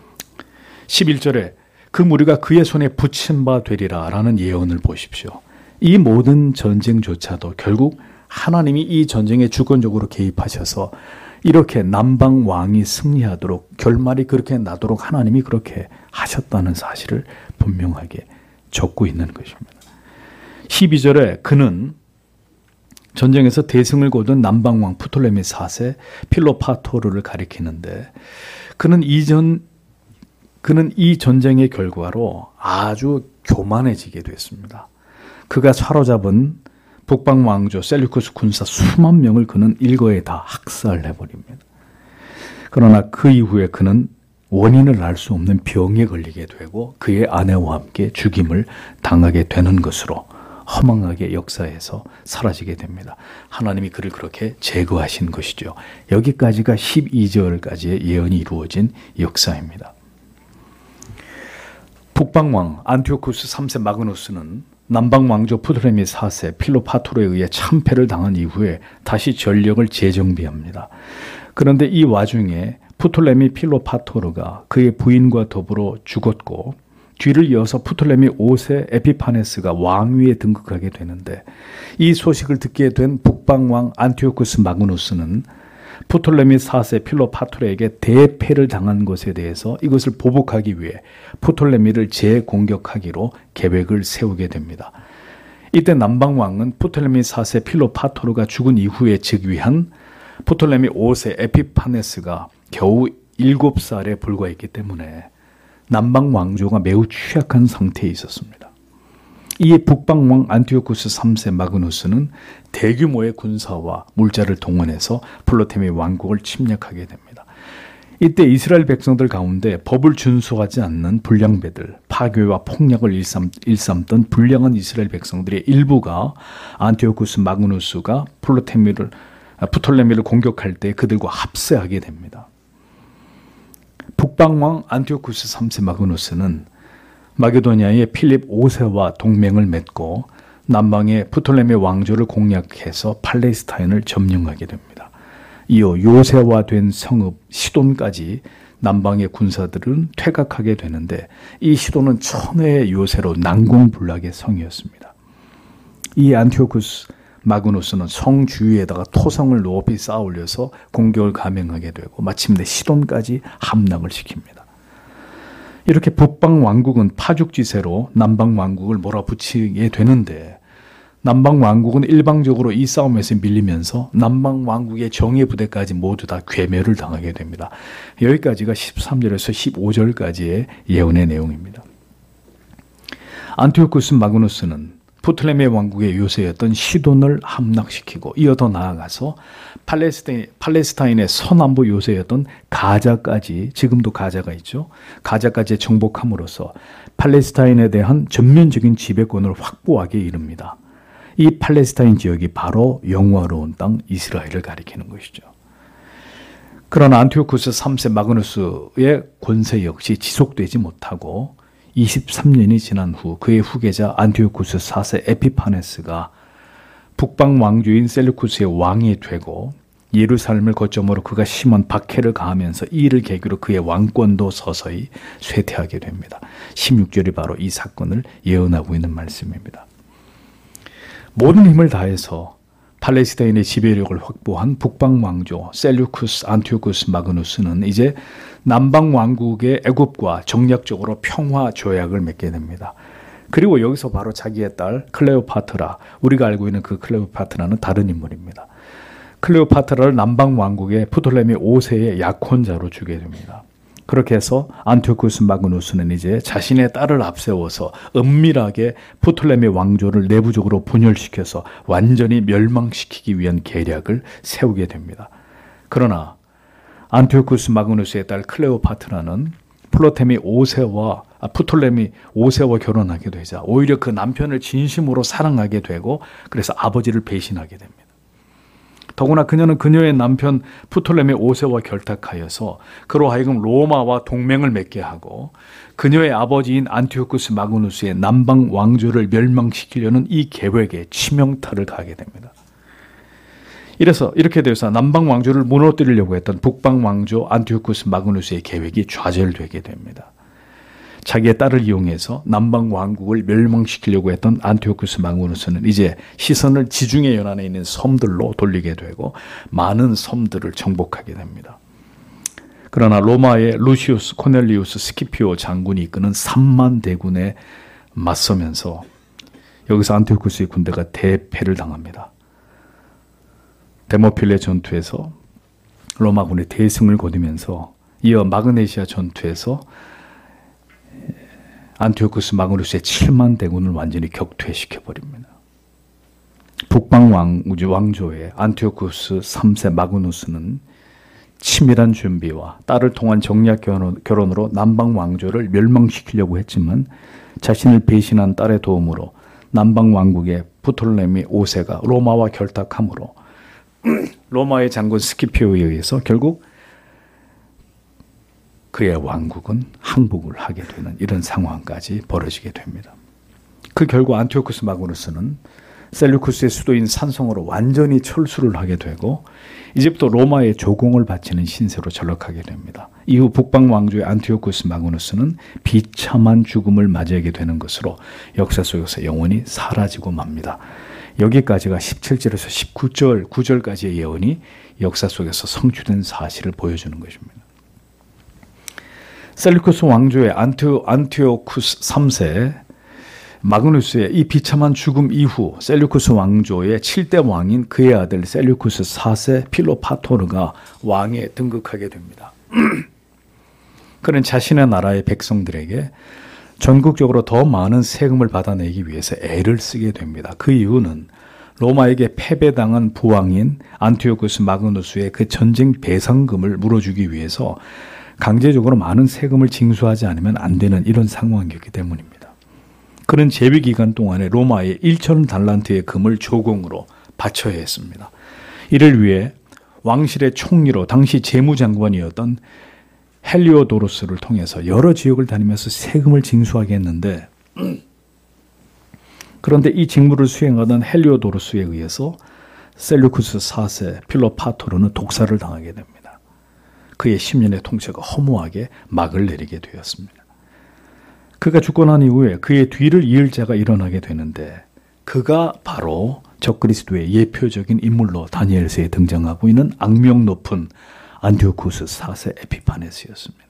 십일 절에 그 무리가 그의 손에 붙임 바 되리라 라는 예언을 보십시오. 이 모든 전쟁조차도 결국 하나님이 이 전쟁에 주권적으로 개입하셔서 이렇게 남방 왕이 승리하도록 결말이 그렇게 나도록 하나님이 그렇게 하셨다는 사실을 분명하게 적고 있는 것입니다. 십이 절에 그는 전쟁에서 대승을 거둔 남방왕 프톨레미 사 세 필로파토르를 가리키는데 그는 이전 그는 이 전쟁의 결과로 아주 교만해지게 됐습니다. 그가 사로잡은 북방 왕조 셀루쿠스 군사 수만 명을 그는 일거에 다 학살해버립니다. 그러나 그 이후에 그는 원인을 알 수 없는 병에 걸리게 되고 그의 아내와 함께 죽임을 당하게 되는 것으로 허망하게 역사에서 사라지게 됩니다. 하나님이 그를 그렇게 제거하신 것이죠. 여기까지가 십이 절까지의 예언이 이루어진 역사입니다. 북방왕 안티오쿠스 삼 세 마그누스는 남방왕조 프톨레미 사 세 필로파토르에 의해 참패를 당한 이후에 다시 전력을 재정비합니다. 그런데 이 와중에 프톨레미 필로파토르가 그의 부인과 더불어 죽었고 뒤를 이어서 프톨레미 오 세 에피파네스가 왕위에 등극하게 되는데 이 소식을 듣게 된 북방왕 안티오쿠스 마그누스는 프톨레미 사 세 필로파토르에게 대패를 당한 것에 대해서 이것을 보복하기 위해 프톨레미를 재공격하기로 계획을 세우게 됩니다. 이때 남방왕은 프톨레미 사 세 필로파토르가 죽은 이후에 즉위한 프톨레미 오 세 에피파네스가 겨우 일곱 살에 불과했기 때문에 남방 왕조가 매우 취약한 상태에 있었습니다. 이에 북방왕 안티오쿠스 삼 세 마그누스는 대규모의 군사와 물자를 동원해서 플로테미 왕국을 침략하게 됩니다. 이때 이스라엘 백성들 가운데 법을 준수하지 않는 불량배들, 파괴와 폭력을 일삼, 일삼던 불량한 이스라엘 백성들의 일부가 안티오쿠스 마그누스가 플로테미를, 프톨레미를 공격할 때 그들과 합세하게 됩니다. 북방왕 안티오쿠스 삼 세 마그누스는 마게도니아의 필립 오 세와 동맹을 맺고 남방의 프톨레미 왕조를 공략해서 팔레스타인을 점령하게 됩니다. 이어 요새화된 성읍 시돈까지 남방의 군사들은 퇴각하게 되는데 이 시돈은 천혜의 요새로 난공불락의 성이었습니다. 이 안티오쿠스 마그누스는 성 주위에다가 토성을 높이 쌓아 올려서 공격을 감행하게 되고 마침내 시돈까지 함락을 시킵니다. 이렇게 북방 왕국은 파죽지세로 남방 왕국을 몰아붙이게 되는데 남방 왕국은 일방적으로 이 싸움에서 밀리면서 남방 왕국의 정예 부대까지 모두 다 괴멸을 당하게 됩니다. 여기까지가 십삼 절에서 십오 절까지의 예언의 내용입니다. 안티오쿠스 마그누스는 프톨레미 왕국의 요새였던 시돈을 함락시키고 이어 더 나아가서 팔레스타인, 팔레스타인의 서남부 요새였던 가자까지, 지금도 가자가 있죠. 가자까지 정복함으로써 팔레스타인에 대한 전면적인 지배권을 확보하게 이릅니다. 이 팔레스타인 지역이 바로 영화로운 땅 이스라엘을 가리키는 것이죠. 그러나 안티오쿠스 삼 세 마그누스의 권세 역시 지속되지 못하고 이십삼 년이 지난 후 그의 후계자 안티오쿠스 사 세 에피파네스가 북방 왕조인 셀루쿠스의 왕이 되고 예루살렘을 거점으로 그가 심한 박해를 가하면서 이를 계기로 그의 왕권도 서서히 쇠퇴하게 됩니다. 십육 절이 바로 이 사건을 예언하고 있는 말씀입니다. 모든 힘을 다해서 팔레스타인의 지배력을 확보한 북방 왕조 셀루쿠스 안티오쿠스 마그누스는 이제 남방 왕국의 애굽과 정략적으로 평화 조약을 맺게 됩니다. 그리고 여기서 바로 자기의 딸 클레오파트라, 우리가 알고 있는 그 클레오파트라는 다른 인물입니다. 클레오파트라를 남방 왕국의 프톨레미 오 세의 약혼자로 주게 됩니다. 그렇게 해서 안티오쿠스 마그누스는 이제 자신의 딸을 앞세워서 은밀하게 프톨레미 왕조를 내부적으로 분열시켜서 완전히 멸망시키기 위한 계략을 세우게 됩니다. 그러나 안티오쿠스 마그누스의 딸 클레오파트라는 플로테미 오 세와 아, 프톨레미 오 세와 결혼하게 되자 오히려 그 남편을 진심으로 사랑하게 되고 그래서 아버지를 배신하게 됩니다. 더구나 그녀는 그녀의 남편 프톨레미 오 세와 결탁하여서 그로 하여금 로마와 동맹을 맺게 하고 그녀의 아버지인 안티오쿠스 마그누스의 남방 왕조를 멸망시키려는 이 계획에 치명타를 가하게 됩니다. 이래서 이렇게 되어서 남방 왕조를 무너뜨리려고 했던 북방 왕조 안티오쿠스 마그누스의 계획이 좌절되게 됩니다. 자기의 딸을 이용해서 남방 왕국을 멸망시키려고 했던 안티오쿠스 마그누스는 이제 시선을 지중해 연안에 있는 섬들로 돌리게 되고 많은 섬들을 정복하게 됩니다. 그러나 로마의 루시우스 코넬리우스 스키피오 장군이 이끄는 삼만 대군에 맞서면서 여기서 안티오쿠스의 군대가 대패를 당합니다. 데모필레 전투에서 로마군의 대승을 거두면서 이어 마그네시아 전투에서 안티오쿠스 마그누스의 칠만 대군을 완전히 격퇴시켜버립니다. 북방 왕조, 왕조의 안티오쿠스 삼 세 마그누스는 치밀한 준비와 딸을 통한 정략 결혼, 결혼으로 남방 왕조를 멸망시키려고 했지만 자신을 배신한 딸의 도움으로 남방 왕국의 부톨레미 오 세가 로마와 결탁함으로 로마의 장군 스키피오에 의해서 결국 그의 왕국은 항복을 하게 되는 이런 상황까지 벌어지게 됩니다. 그 결과 안티오쿠스 마그누스는 셀루쿠스의 수도인 산성으로 완전히 철수를 하게 되고 이제부터 로마의 조공을 바치는 신세로 전락하게 됩니다. 이후 북방 왕조의 안티오쿠스 마그누스는 비참한 죽음을 맞이하게 되는 것으로 역사 속에서 영원히 사라지고 맙니다. 여기까지가 십칠 절에서 십구 절, 구 절까지의 예언이 역사 속에서 성취된 사실을 보여주는 것입니다. 셀루쿠스 왕조의 안티오, 안티오쿠스 삼 세 마그누스의 이 비참한 죽음 이후 셀루쿠스 왕조의 칠 대 왕인 그의 아들 셀루쿠스 사 세 필로파토르가 왕에 등극하게 됩니다. 그는 자신의 나라의 백성들에게 전국적으로 더 많은 세금을 받아내기 위해서 애를 쓰게 됩니다. 그 이유는 로마에게 패배당한 부왕인 안티오쿠스 마그누스의 그 전쟁 배상금을 물어주기 위해서 강제적으로 많은 세금을 징수하지 않으면 안 되는 이런 상황이었기 때문입니다. 그는 재위 기간 동안에 로마에 천 달란트의 금을 조공으로 바쳐야 했습니다. 이를 위해 왕실의 총리로 당시 재무장관이었던 헬리오도로스를 통해서 여러 지역을 다니면서 세금을 징수하게 했는데 그런데 이 직무를 수행하던 헬리오도로스에 의해서 셀루쿠스 사 세 필로파토르는 독사를 당하게 됩니다. 그의 십 년의 통치가 허무하게 막을 내리게 되었습니다. 그가 죽고 난 이후에 그의 뒤를 이을 자가 일어나게 되는데 그가 바로 적그리스도의 예표적인 인물로 다니엘서에 등장하고 있는 악명 높은 안티오쿠스 사 세 에피파네스였습니다.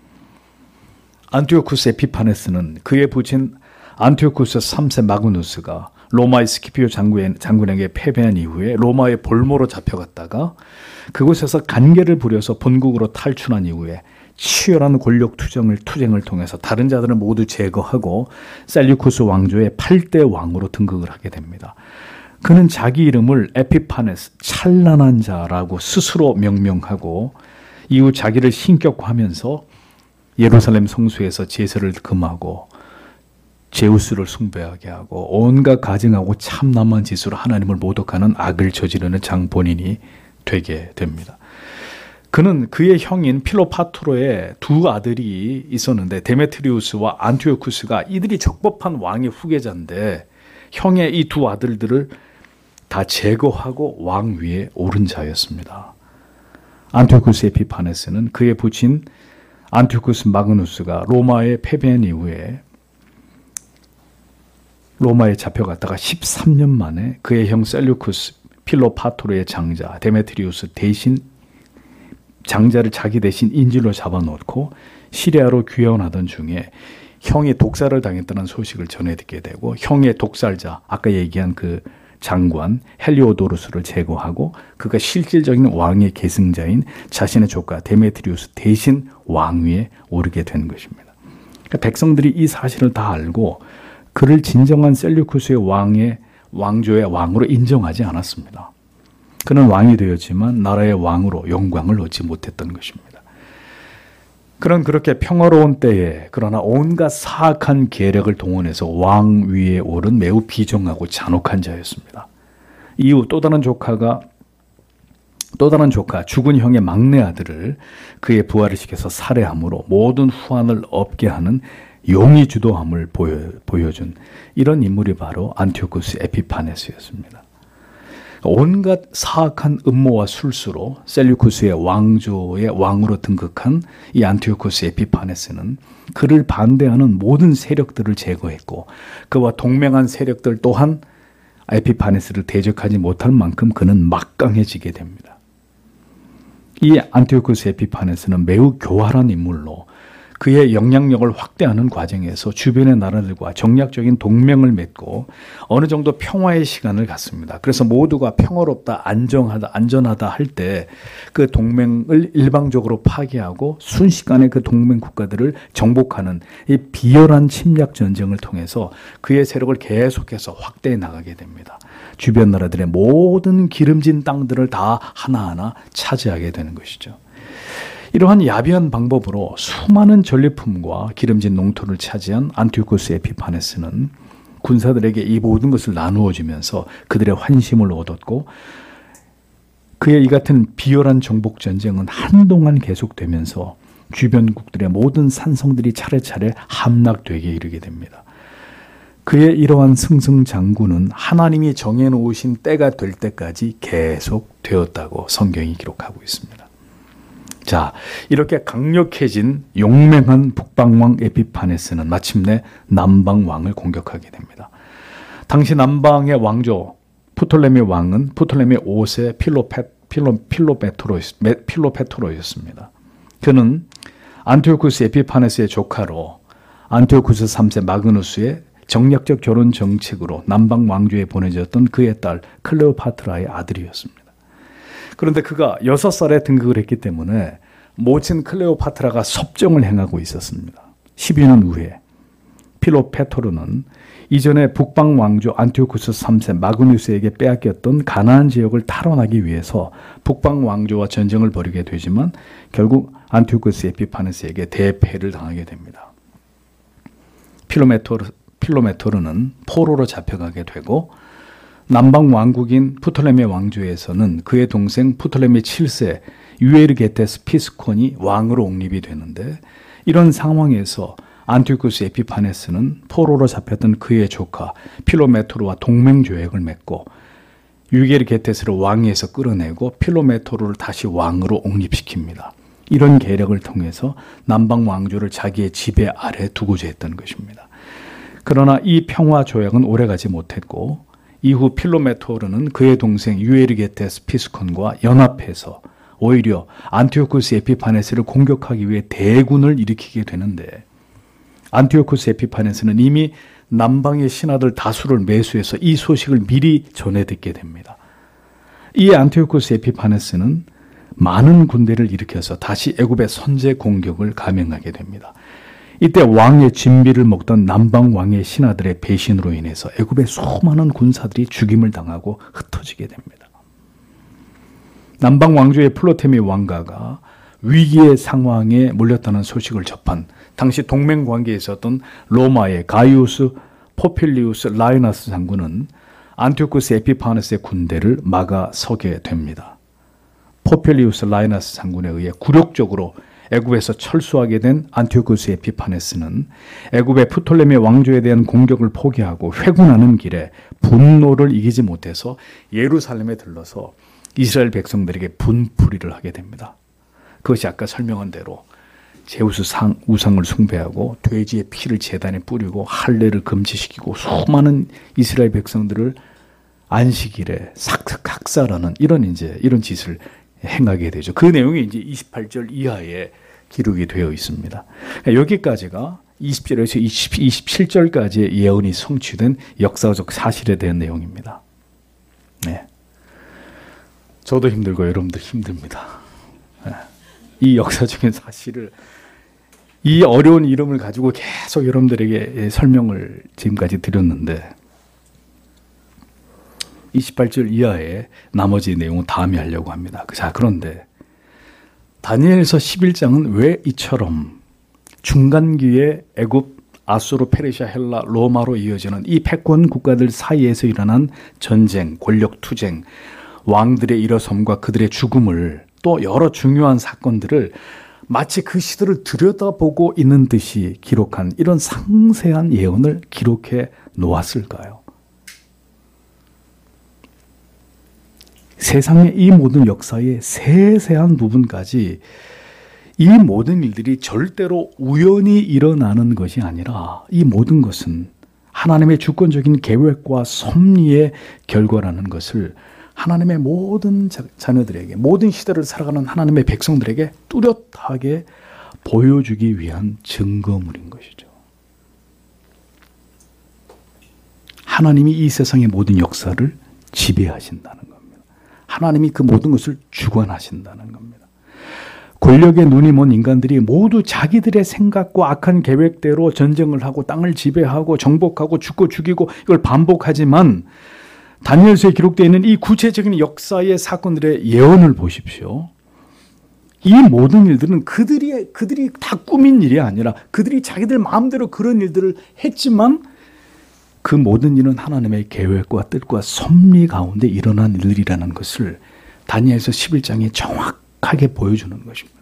안티오쿠스 에피파네스는 그의 부친 안티오쿠스 삼 세 마그누스가 로마의 스키피오 장군, 장군에게 패배한 이후에 로마의 볼모로 잡혀갔다가 그곳에서 간계를 부려서 본국으로 탈출한 이후에 치열한 권력 투쟁을, 투쟁을 통해서 다른 자들을 모두 제거하고 셀루쿠스 왕조의 팔 대 왕으로 등극을 하게 됩니다. 그는 자기 이름을 에피파네스, 찬란한 자라고 스스로 명명하고 이후 자기를 신격화하면서 예루살렘 성소에서 제사를 금하고 제우스를 숭배하게 하고 온갖 가증하고 참남한 짓으로 하나님을 모독하는 악을 저지르는 장본인이 되게 됩니다. 그는 그의 형인 필로파토르의 두 아들이 있었는데 데메트리우스와 안티오쿠스가 이들이 적법한 왕의 후계자인데 형의 이 두 아들들을 다 제거하고 왕 위에 오른 자였습니다. 안티오쿠스 에피파네스는 그의 부친 안티오쿠스 마그누스가 로마에 패배한 이후에 로마에 잡혀갔다가 십삼 년 만에 그의 형 셀루쿠스 필로파토르의 장자 데메트리우스 대신 장자를 자기 대신 인질로 잡아놓고 시리아로 귀환하던 중에 형이 독사를 당했다는 소식을 전해 듣게 되고 형의 독살자 아까 얘기한 그 장관 헬리오도루스를 제거하고 그가 실질적인 왕의 계승자인 자신의 조카 데메트리우스 대신 왕위에 오르게 된 것입니다. 그러니까 백성들이 이 사실을 다 알고 그를 진정한 셀루쿠스의 왕의 왕조의 왕으로 인정하지 않았습니다. 그는 왕이 되었지만 나라의 왕으로 영광을 얻지 못했던 것입니다. 그런 그렇게 평화로운 때에 그러나 온갖 사악한 계략을 동원해서 왕 위에 오른 매우 비정하고 잔혹한 자였습니다. 이후 또 다른 조카가 또 다른 조카 죽은 형의 막내 아들을 그의 부하를 시켜서 살해함으로 모든 후환을 없게 하는 용의 주도함을 보여, 보여준 이런 인물이 바로 안티오쿠스 에피파네스였습니다. 온갖 사악한 음모와 술수로 셀루쿠스의 왕조의 왕으로 등극한 이 안티오쿠스 에피파네스는 그를 반대하는 모든 세력들을 제거했고 그와 동맹한 세력들 또한 에피파네스를 대적하지 못할 만큼 그는 막강해지게 됩니다. 이 안티오쿠스 에피파네스는 매우 교활한 인물로 그의 영향력을 확대하는 과정에서 주변의 나라들과 정략적인 동맹을 맺고 어느 정도 평화의 시간을 갖습니다. 그래서 모두가 평화롭다, 안정하다, 안전하다 할 때 그 동맹을 일방적으로 파괴하고 순식간에 그 동맹 국가들을 정복하는 이 비열한 침략 전쟁을 통해서 그의 세력을 계속해서 확대해 나가게 됩니다. 주변 나라들의 모든 기름진 땅들을 다 하나하나 차지하게 되는 것이죠. 이러한 야비한 방법으로 수많은 전리품과 기름진 농토를 차지한 안티오쿠스 에피파네스는 군사들에게 이 모든 것을 나누어 주면서 그들의 환심을 얻었고, 그의 이 같은 비열한 정복 전쟁은 한동안 계속되면서 주변국들의 모든 산성들이 차례차례 함락되게 이르게 됩니다. 그의 이러한 승승장구는 하나님이 정해놓으신 때가 될 때까지 계속 되었다고 성경이 기록하고 있습니다. 자, 이렇게 강력해진 용맹한 북방왕 에피파네스는 마침내 남방왕을 공격하게 됩니다. 당시 남방의 왕조 프톨레미 왕은 프톨레미 오 세 필로페, 필로, 필로페토로, 필로페토로였습니다. 그는 안티오쿠스 에피파네스의 조카로 안티오쿠스 삼 세 마그누스의 정략적 결혼 정책으로 남방 왕조에 보내졌던 그의 딸 클레오파트라의 아들이었습니다. 그런데 그가 여섯 살에 등극을 했기 때문에 모친 클레오파트라가 섭정을 행하고 있었습니다. 십여 년 후에 필로페토르는 이전에 북방 왕조 안티오쿠스 삼 세 마그누스에게 빼앗겼던 가나안 지역을 탈환하기 위해서 북방 왕조와 전쟁을 벌이게 되지만 결국 안티오쿠스 에피파네스에게 대패를 당하게 됩니다. 필로메토르, 필로메토르는 포로로 잡혀가게 되고 남방 왕국인 프톨레미 왕조에서는 그의 동생 프톨레미 칠 세 유에르게테스 피스콘이 왕으로 옹립이 되는데, 이런 상황에서 안티오쿠스 에피파네스는 포로로 잡혔던 그의 조카 필로메토르와 동맹 조약을 맺고 유에르게테스를 왕위에서 끌어내고 필로메토르를 다시 왕으로 옹립시킵니다. 이런 계략을 통해서 남방 왕조를 자기의 지배 아래 두고자 했던 것입니다. 그러나 이 평화 조약은 오래가지 못했고 이후 필로메토르는 그의 동생 유에르게테스 피스콘과 연합해서 오히려 안티오쿠스 에피파네스를 공격하기 위해 대군을 일으키게 되는데, 안티오쿠스 에피파네스는 이미 남방의 신하들 다수를 매수해서 이 소식을 미리 전해 듣게 됩니다. 이 안티오쿠스 에피파네스는 많은 군대를 일으켜서 다시 애굽의 선제 공격을 감행하게 됩니다. 이때 왕의 진비를 먹던 남방 왕의 신하들의 배신으로 인해서 애굽의 수많은 군사들이 죽임을 당하고 흩어지게 됩니다. 남방 왕조의 플로테미 왕가가 위기의 상황에 몰렸다는 소식을 접한 당시 동맹 관계에 있었던 로마의 가이우스 포필리우스 라이나스 장군은 안티오쿠스 에피파네스의 군대를 막아서게 됩니다. 포필리우스 라이나스 장군에 의해 굴욕적으로 애굽에서 철수하게 된 안티오쿠스 에피파네스는 애굽의 프톨레미 왕조에 대한 공격을 포기하고 회군하는 길에 분노를 이기지 못해서 예루살렘에 들러서 이스라엘 백성들에게 분풀이를 하게 됩니다. 그것이 아까 설명한 대로 제우스 상, 우상을 숭배하고 돼지의 피를 제단에 뿌리고 할례를 금지시키고 수많은 이스라엘 백성들을 안식일에 삭삭 학살하는 이런 이제 이런 짓을 행하게 되죠. 그 내용이 이제 이십팔 절 이하에 기록이 되어 있습니다. 여기까지가 이십 절에서 이십칠 절까지의 예언이 성취된 역사적 사실에 대한 내용입니다. 네. 저도 힘들고 여러분도 힘듭니다. 네. 이 역사적인 사실을, 이 어려운 이름을 가지고 계속 여러분들에게 설명을 지금까지 드렸는데, 이십팔 절 이하의 나머지 내용은 다음에 하려고 합니다. 자, 그런데 다니엘서 십일 장은 왜 이처럼 중간기에 애굽, 아수르, 페르시아, 헬라, 로마로 이어지는 이 패권 국가들 사이에서 일어난 전쟁, 권력 투쟁, 왕들의 일어섬과 그들의 죽음을, 또 여러 중요한 사건들을 마치 그 시대를 들여다보고 있는 듯이 기록한 이런 상세한 예언을 기록해 놓았을까요? 세상의 이 모든 역사의 세세한 부분까지 이 모든 일들이 절대로 우연히 일어나는 것이 아니라 이 모든 것은 하나님의 주권적인 계획과 섭리의 결과라는 것을 하나님의 모든 자녀들에게, 모든 시대를 살아가는 하나님의 백성들에게 뚜렷하게 보여주기 위한 증거물인 것이죠. 하나님이 이 세상의 모든 역사를 지배하신다는 겁니다. 하나님이 그 모든 것을 주관하신다는 겁니다. 권력의 눈이 먼 인간들이 모두 자기들의 생각과 악한 계획대로 전쟁을 하고 땅을 지배하고 정복하고 죽고 죽이고 이걸 반복하지만, 다니엘서에 기록되어 있는 이 구체적인 역사의 사건들의 예언을 보십시오. 이 모든 일들은 그들이, 그들이 다 꾸민 일이 아니라 그들이 자기들 마음대로 그런 일들을 했지만 그 모든 일은 하나님의 계획과 뜻과 섭리 가운데 일어난 일이라는 것을 다니엘서 십일 장에 정확하게 보여주는 것입니다.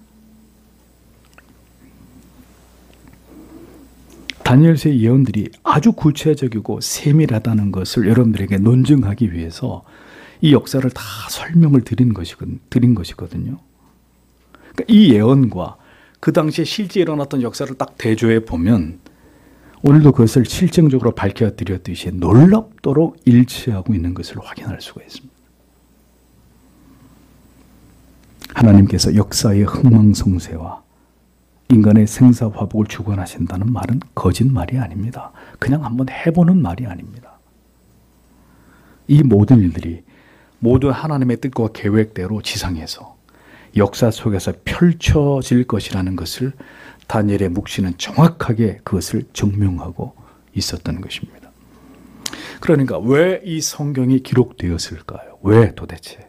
다니엘서의 예언들이 아주 구체적이고 세밀하다는 것을 여러분들에게 논증하기 위해서 이 역사를 다 설명을 드린 것이거든요. 드린 것이거든요. 그러니까 이 예언과 그 당시에 실제 일어났던 역사를 딱 대조해 보면 오늘도 그것을 실증적으로 밝혀드렸듯이 놀랍도록 일치하고 있는 것을 확인할 수가 있습니다. 하나님께서 역사의 흥망성쇠와 인간의 생사화복을 주관하신다는 말은 거짓말이 아닙니다. 그냥 한번 해보는 말이 아닙니다. 이 모든 일들이 모두 하나님의 뜻과 계획대로 지상에서 역사 속에서 펼쳐질 것이라는 것을 다니엘의 묵시는 정확하게 그것을 증명하고 있었던 것입니다. 그러니까 왜 이 성경이 기록되었을까요? 왜 도대체?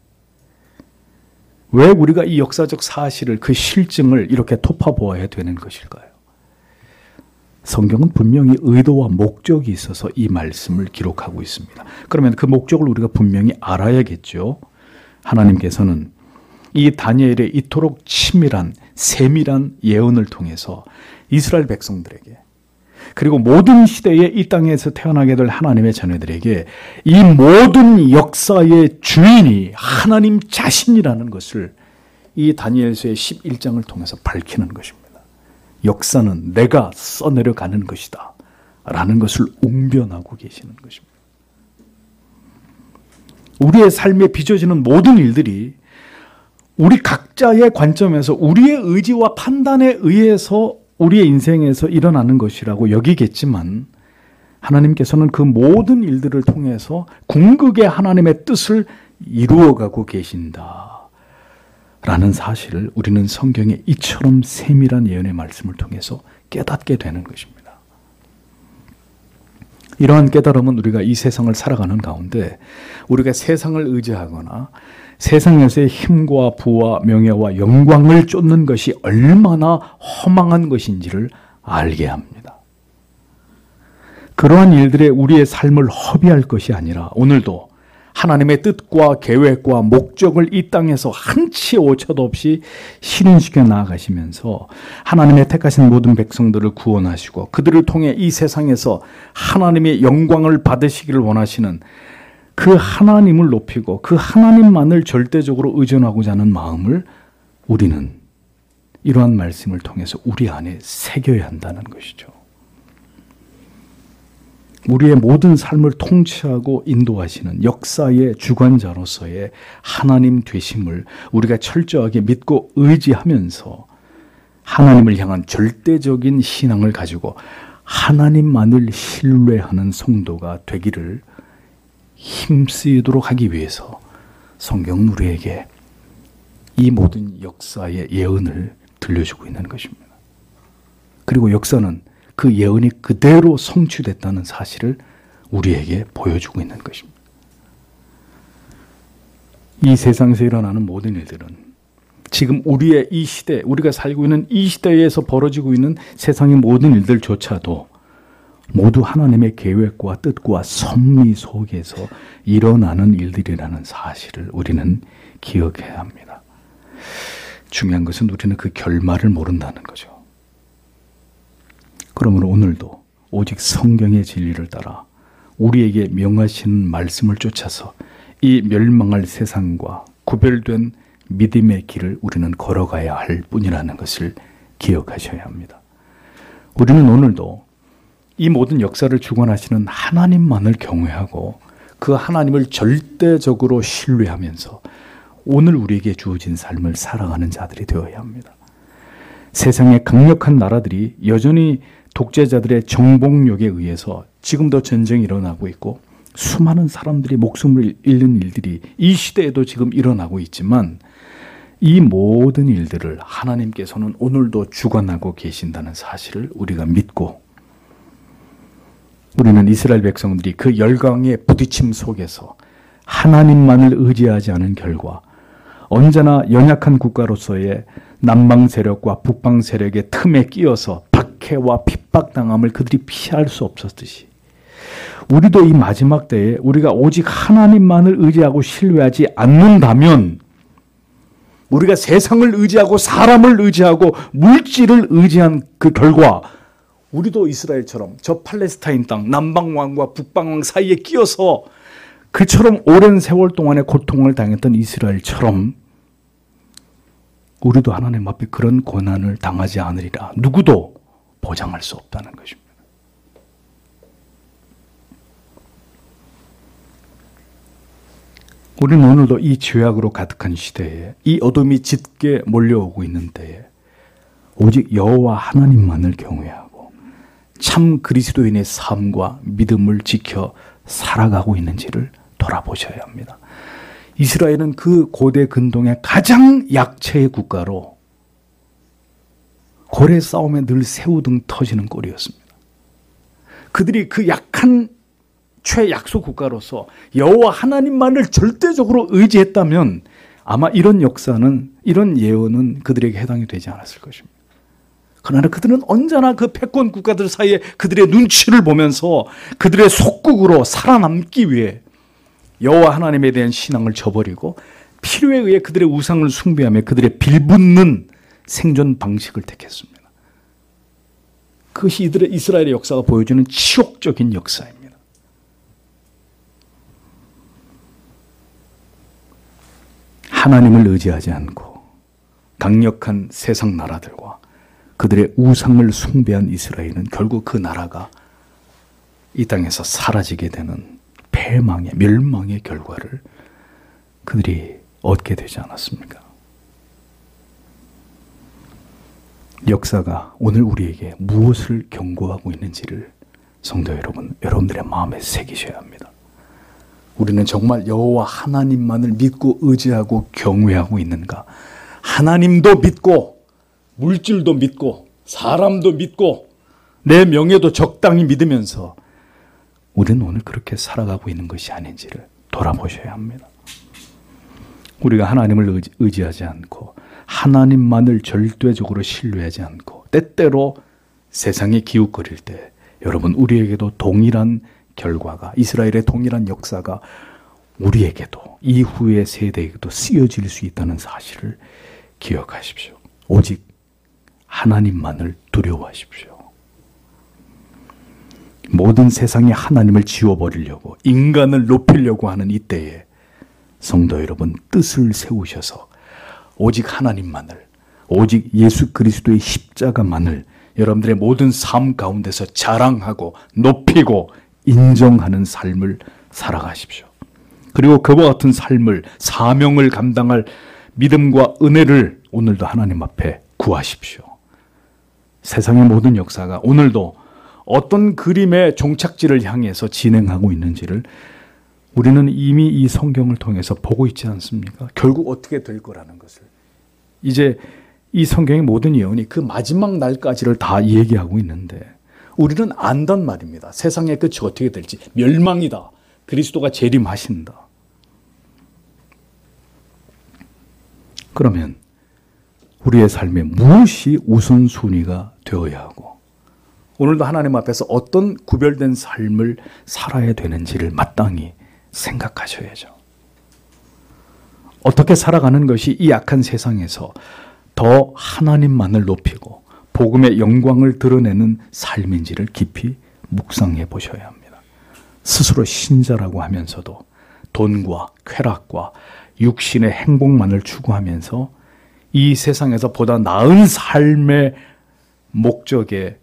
왜 우리가 이 역사적 사실을, 그 실증을 이렇게 토파보아야 되는 것일까요? 성경은 분명히 의도와 목적이 있어서 이 말씀을 기록하고 있습니다. 그러면 그 목적을 우리가 분명히 알아야겠죠. 하나님께서는 이 다니엘의 이토록 치밀한, 세밀한 예언을 통해서 이스라엘 백성들에게, 그리고 모든 시대에 이 땅에서 태어나게 될 하나님의 자녀들에게 이 모든 역사의 주인이 하나님 자신이라는 것을 이 다니엘서의 십일 장을 통해서 밝히는 것입니다. 역사는 내가 써내려가는 것이다 라는 것을 웅변하고 계시는 것입니다. 우리의 삶에 빚어지는 모든 일들이 우리 각자의 관점에서 우리의 의지와 판단에 의해서 우리의 인생에서 일어나는 것이라고 여기겠지만 하나님께서는 그 모든 일들을 통해서 궁극의 하나님의 뜻을 이루어가고 계신다 라는 사실을 우리는 성경의 이처럼 세밀한 예언의 말씀을 통해서 깨닫게 되는 것입니다. 이러한 깨달음은 우리가 이 세상을 살아가는 가운데 우리가 세상을 의지하거나 세상에서의 힘과 부와 명예와 영광을 쫓는 것이 얼마나 허망한 것인지를 알게 합니다. 그러한 일들에 우리의 삶을 허비할 것이 아니라 오늘도 하나님의 뜻과 계획과 목적을 이 땅에서 한치 오차도 없이 실현시켜 나아가시면서 하나님의 택하신 모든 백성들을 구원하시고 그들을 통해 이 세상에서 하나님의 영광을 받으시기를 원하시는 그 하나님을 높이고 그 하나님만을 절대적으로 의존하고자 하는 마음을 우리는 이러한 말씀을 통해서 우리 안에 새겨야 한다는 것이죠. 우리의 모든 삶을 통치하고 인도하시는 역사의 주관자로서의 하나님 되심을 우리가 철저하게 믿고 의지하면서 하나님을 향한 절대적인 신앙을 가지고 하나님만을 신뢰하는 성도가 되기를 힘쓰도록 하기 위해서 성경은 우리에게 이 모든 역사의 예언을 들려주고 있는 것입니다. 그리고 역사는 그 예언이 그대로 성취됐다는 사실을 우리에게 보여주고 있는 것입니다. 이 세상에서 일어나는 모든 일들은 지금 우리의 이 시대, 우리가 살고 있는 이 시대에서 벌어지고 있는 세상의 모든 일들조차도 모두 하나님의 계획과 뜻과 섭리 속에서 일어나는 일들이라는 사실을 우리는 기억해야 합니다. 중요한 것은 우리는 그 결말을 모른다는 거죠. 그러므로 오늘도 오직 성경의 진리를 따라 우리에게 명하신 말씀을 쫓아서 이 멸망할 세상과 구별된 믿음의 길을 우리는 걸어가야 할 뿐이라는 것을 기억하셔야 합니다. 우리는 오늘도 이 모든 역사를 주관하시는 하나님만을 경외하고 그 하나님을 절대적으로 신뢰하면서 오늘 우리에게 주어진 삶을 살아가는 자들이 되어야 합니다. 세상의 강력한 나라들이 여전히 독재자들의 정복력에 의해서 지금도 전쟁이 일어나고 있고 수많은 사람들이 목숨을 잃는 일들이 이 시대에도 지금 일어나고 있지만 이 모든 일들을 하나님께서는 오늘도 주관하고 계신다는 사실을 우리가 믿고 우리는 이스라엘 백성들이 그 열강의 부딪힘 속에서 하나님만을 의지하지 않은 결과 언제나 연약한 국가로서의 남방 세력과 북방 세력의 틈에 끼어서 박해와 핍박당함을 그들이 피할 수 없었듯이 우리도 이 마지막 때에 우리가 오직 하나님만을 의지하고 신뢰하지 않는다면 우리가 세상을 의지하고 사람을 의지하고 물질을 의지한 그 결과 우리도 이스라엘처럼 저 팔레스타인 땅 남방왕과 북방왕 사이에 끼어서 그처럼 오랜 세월 동안의 고통을 당했던 이스라엘처럼 우리도 하나님 앞에 그런 고난을 당하지 않으리라 누구도 보장할 수 없다는 것입니다. 우리는 오늘도 이 죄악으로 가득한 시대에 이 어둠이 짙게 몰려오고 있는 때에 오직 여호와 하나님만을 경외하고 참 그리스도인의 삶과 믿음을 지켜 살아가고 있는지를 돌아보셔야 합니다. 이스라엘은 그 고대 근동의 가장 약체의 국가로 고래 싸움에 늘 새우등 터지는 꼴이었습니다. 그들이 그 약한 최약소 국가로서 여호와 하나님만을 절대적으로 의지했다면 아마 이런 역사는 이런 예언은 그들에게 해당이 되지 않았을 것입니다. 그러나 그들은 언제나 그 패권 국가들 사이에 그들의 눈치를 보면서 그들의 속국으로 살아남기 위해 여호와 하나님에 대한 신앙을 저버리고 필요에 의해 그들의 우상을 숭배하며 그들의 빌붙는 생존 방식을 택했습니다. 그것이 이들의 이스라엘의 역사가 보여주는 치욕적인 역사입니다. 하나님을 의지하지 않고 강력한 세상 나라들과 그들의 우상을 숭배한 이스라엘은 결국 그 나라가 이 땅에서 사라지게 되는 패망의 멸망의 결과를 그들이 얻게 되지 않았습니까? 역사가 오늘 우리에게 무엇을 경고하고 있는지를 성도 여러분, 여러분들의 마음에 새기셔야 합니다. 우리는 정말 여호와 하나님만을 믿고 의지하고 경외하고 있는가? 하나님도 믿고 물질도 믿고 사람도 믿고 내 명예도 적당히 믿으면서 우리는 오늘 그렇게 살아가고 있는 것이 아닌지를 돌아보셔야 합니다. 우리가 하나님을 의지, 의지하지 않고 하나님만을 절대적으로 신뢰하지 않고 때때로 세상에 기웃거릴 때 여러분 우리에게도 동일한 결과가 이스라엘의 동일한 역사가 우리에게도 이후의 세대에게도 쓰여질 수 있다는 사실을 기억하십시오. 오직 하나님만을 두려워하십시오. 모든 세상에 하나님을 지워버리려고 인간을 높이려고 하는 이때에 성도 여러분 뜻을 세우셔서 오직 하나님만을 오직 예수 그리스도의 십자가만을 여러분들의 모든 삶 가운데서 자랑하고 높이고 인정하는 삶을 살아가십시오. 그리고 그와 같은 삶을 사명을 감당할 믿음과 은혜를 오늘도 하나님 앞에 구하십시오. 세상의 모든 역사가 오늘도 어떤 그림의 종착지를 향해서 진행하고 있는지를 우리는 이미 이 성경을 통해서 보고 있지 않습니까? 결국 어떻게 될 거라는 것을. 이제 이 성경의 모든 예언이 그 마지막 날까지를 다 얘기하고 있는데 우리는 안단 말입니다. 세상의 끝이 어떻게 될지. 멸망이다. 그리스도가 재림하신다. 그러면 우리의 삶에 무엇이 우선순위가 되어야 하고 오늘도 하나님 앞에서 어떤 구별된 삶을 살아야 되는지를 마땅히 생각하셔야죠. 어떻게 살아가는 것이 이 악한 세상에서 더 하나님만을 높이고 복음의 영광을 드러내는 삶인지를 깊이 묵상해 보셔야 합니다. 스스로 신자라고 하면서도 돈과 쾌락과 육신의 행복만을 추구하면서 이 세상에서 보다 나은 삶의 목적에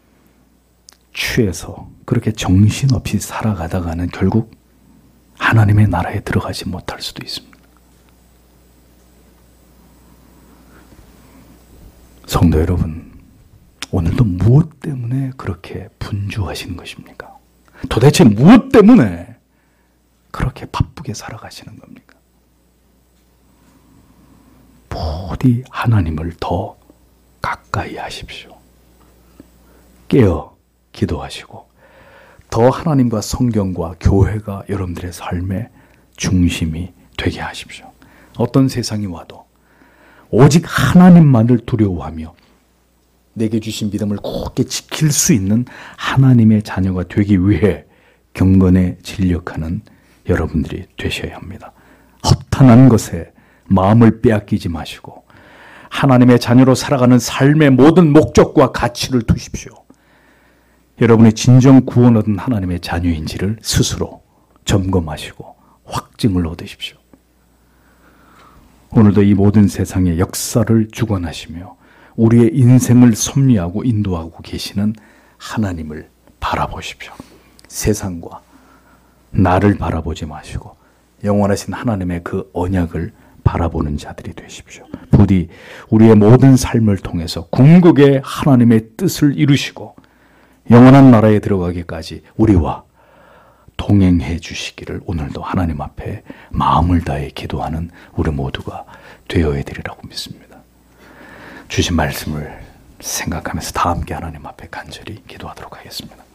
취해서 그렇게 정신없이 살아가다가는 결국 하나님의 나라에 들어가지 못할 수도 있습니다. 성도 여러분, 오늘도 무엇 때문에 그렇게 분주하시는 것입니까? 도대체 무엇 때문에 그렇게 바쁘게 살아가시는 겁니까? 부디 하나님을 더 가까이 하십시오. 깨어 기도하시고 더 하나님과 성경과 교회가 여러분들의 삶의 중심이 되게 하십시오. 어떤 세상이 와도 오직 하나님만을 두려워하며 내게 주신 믿음을 굳게 지킬 수 있는 하나님의 자녀가 되기 위해 경건에 진력하는 여러분들이 되셔야 합니다. 허탄한 것에 마음을 빼앗기지 마시고 하나님의 자녀로 살아가는 삶의 모든 목적과 가치를 두십시오. 여러분이 진정 구원 얻은 하나님의 자녀인지를 스스로 점검하시고 확증을 얻으십시오. 오늘도 이 모든 세상의 역사를 주관하시며 우리의 인생을 섭리하고 인도하고 계시는 하나님을 바라보십시오. 세상과 나를 바라보지 마시고 영원하신 하나님의 그 언약을 바라보는 자들이 되십시오. 부디 우리의 모든 삶을 통해서 궁극의 하나님의 뜻을 이루시고 영원한 나라에 들어가기까지 우리와 동행해 주시기를 오늘도 하나님 앞에 마음을 다해 기도하는 우리 모두가 되어야 되리라고 믿습니다. 주신 말씀을 생각하면서 다 함께 하나님 앞에 간절히 기도하도록 하겠습니다.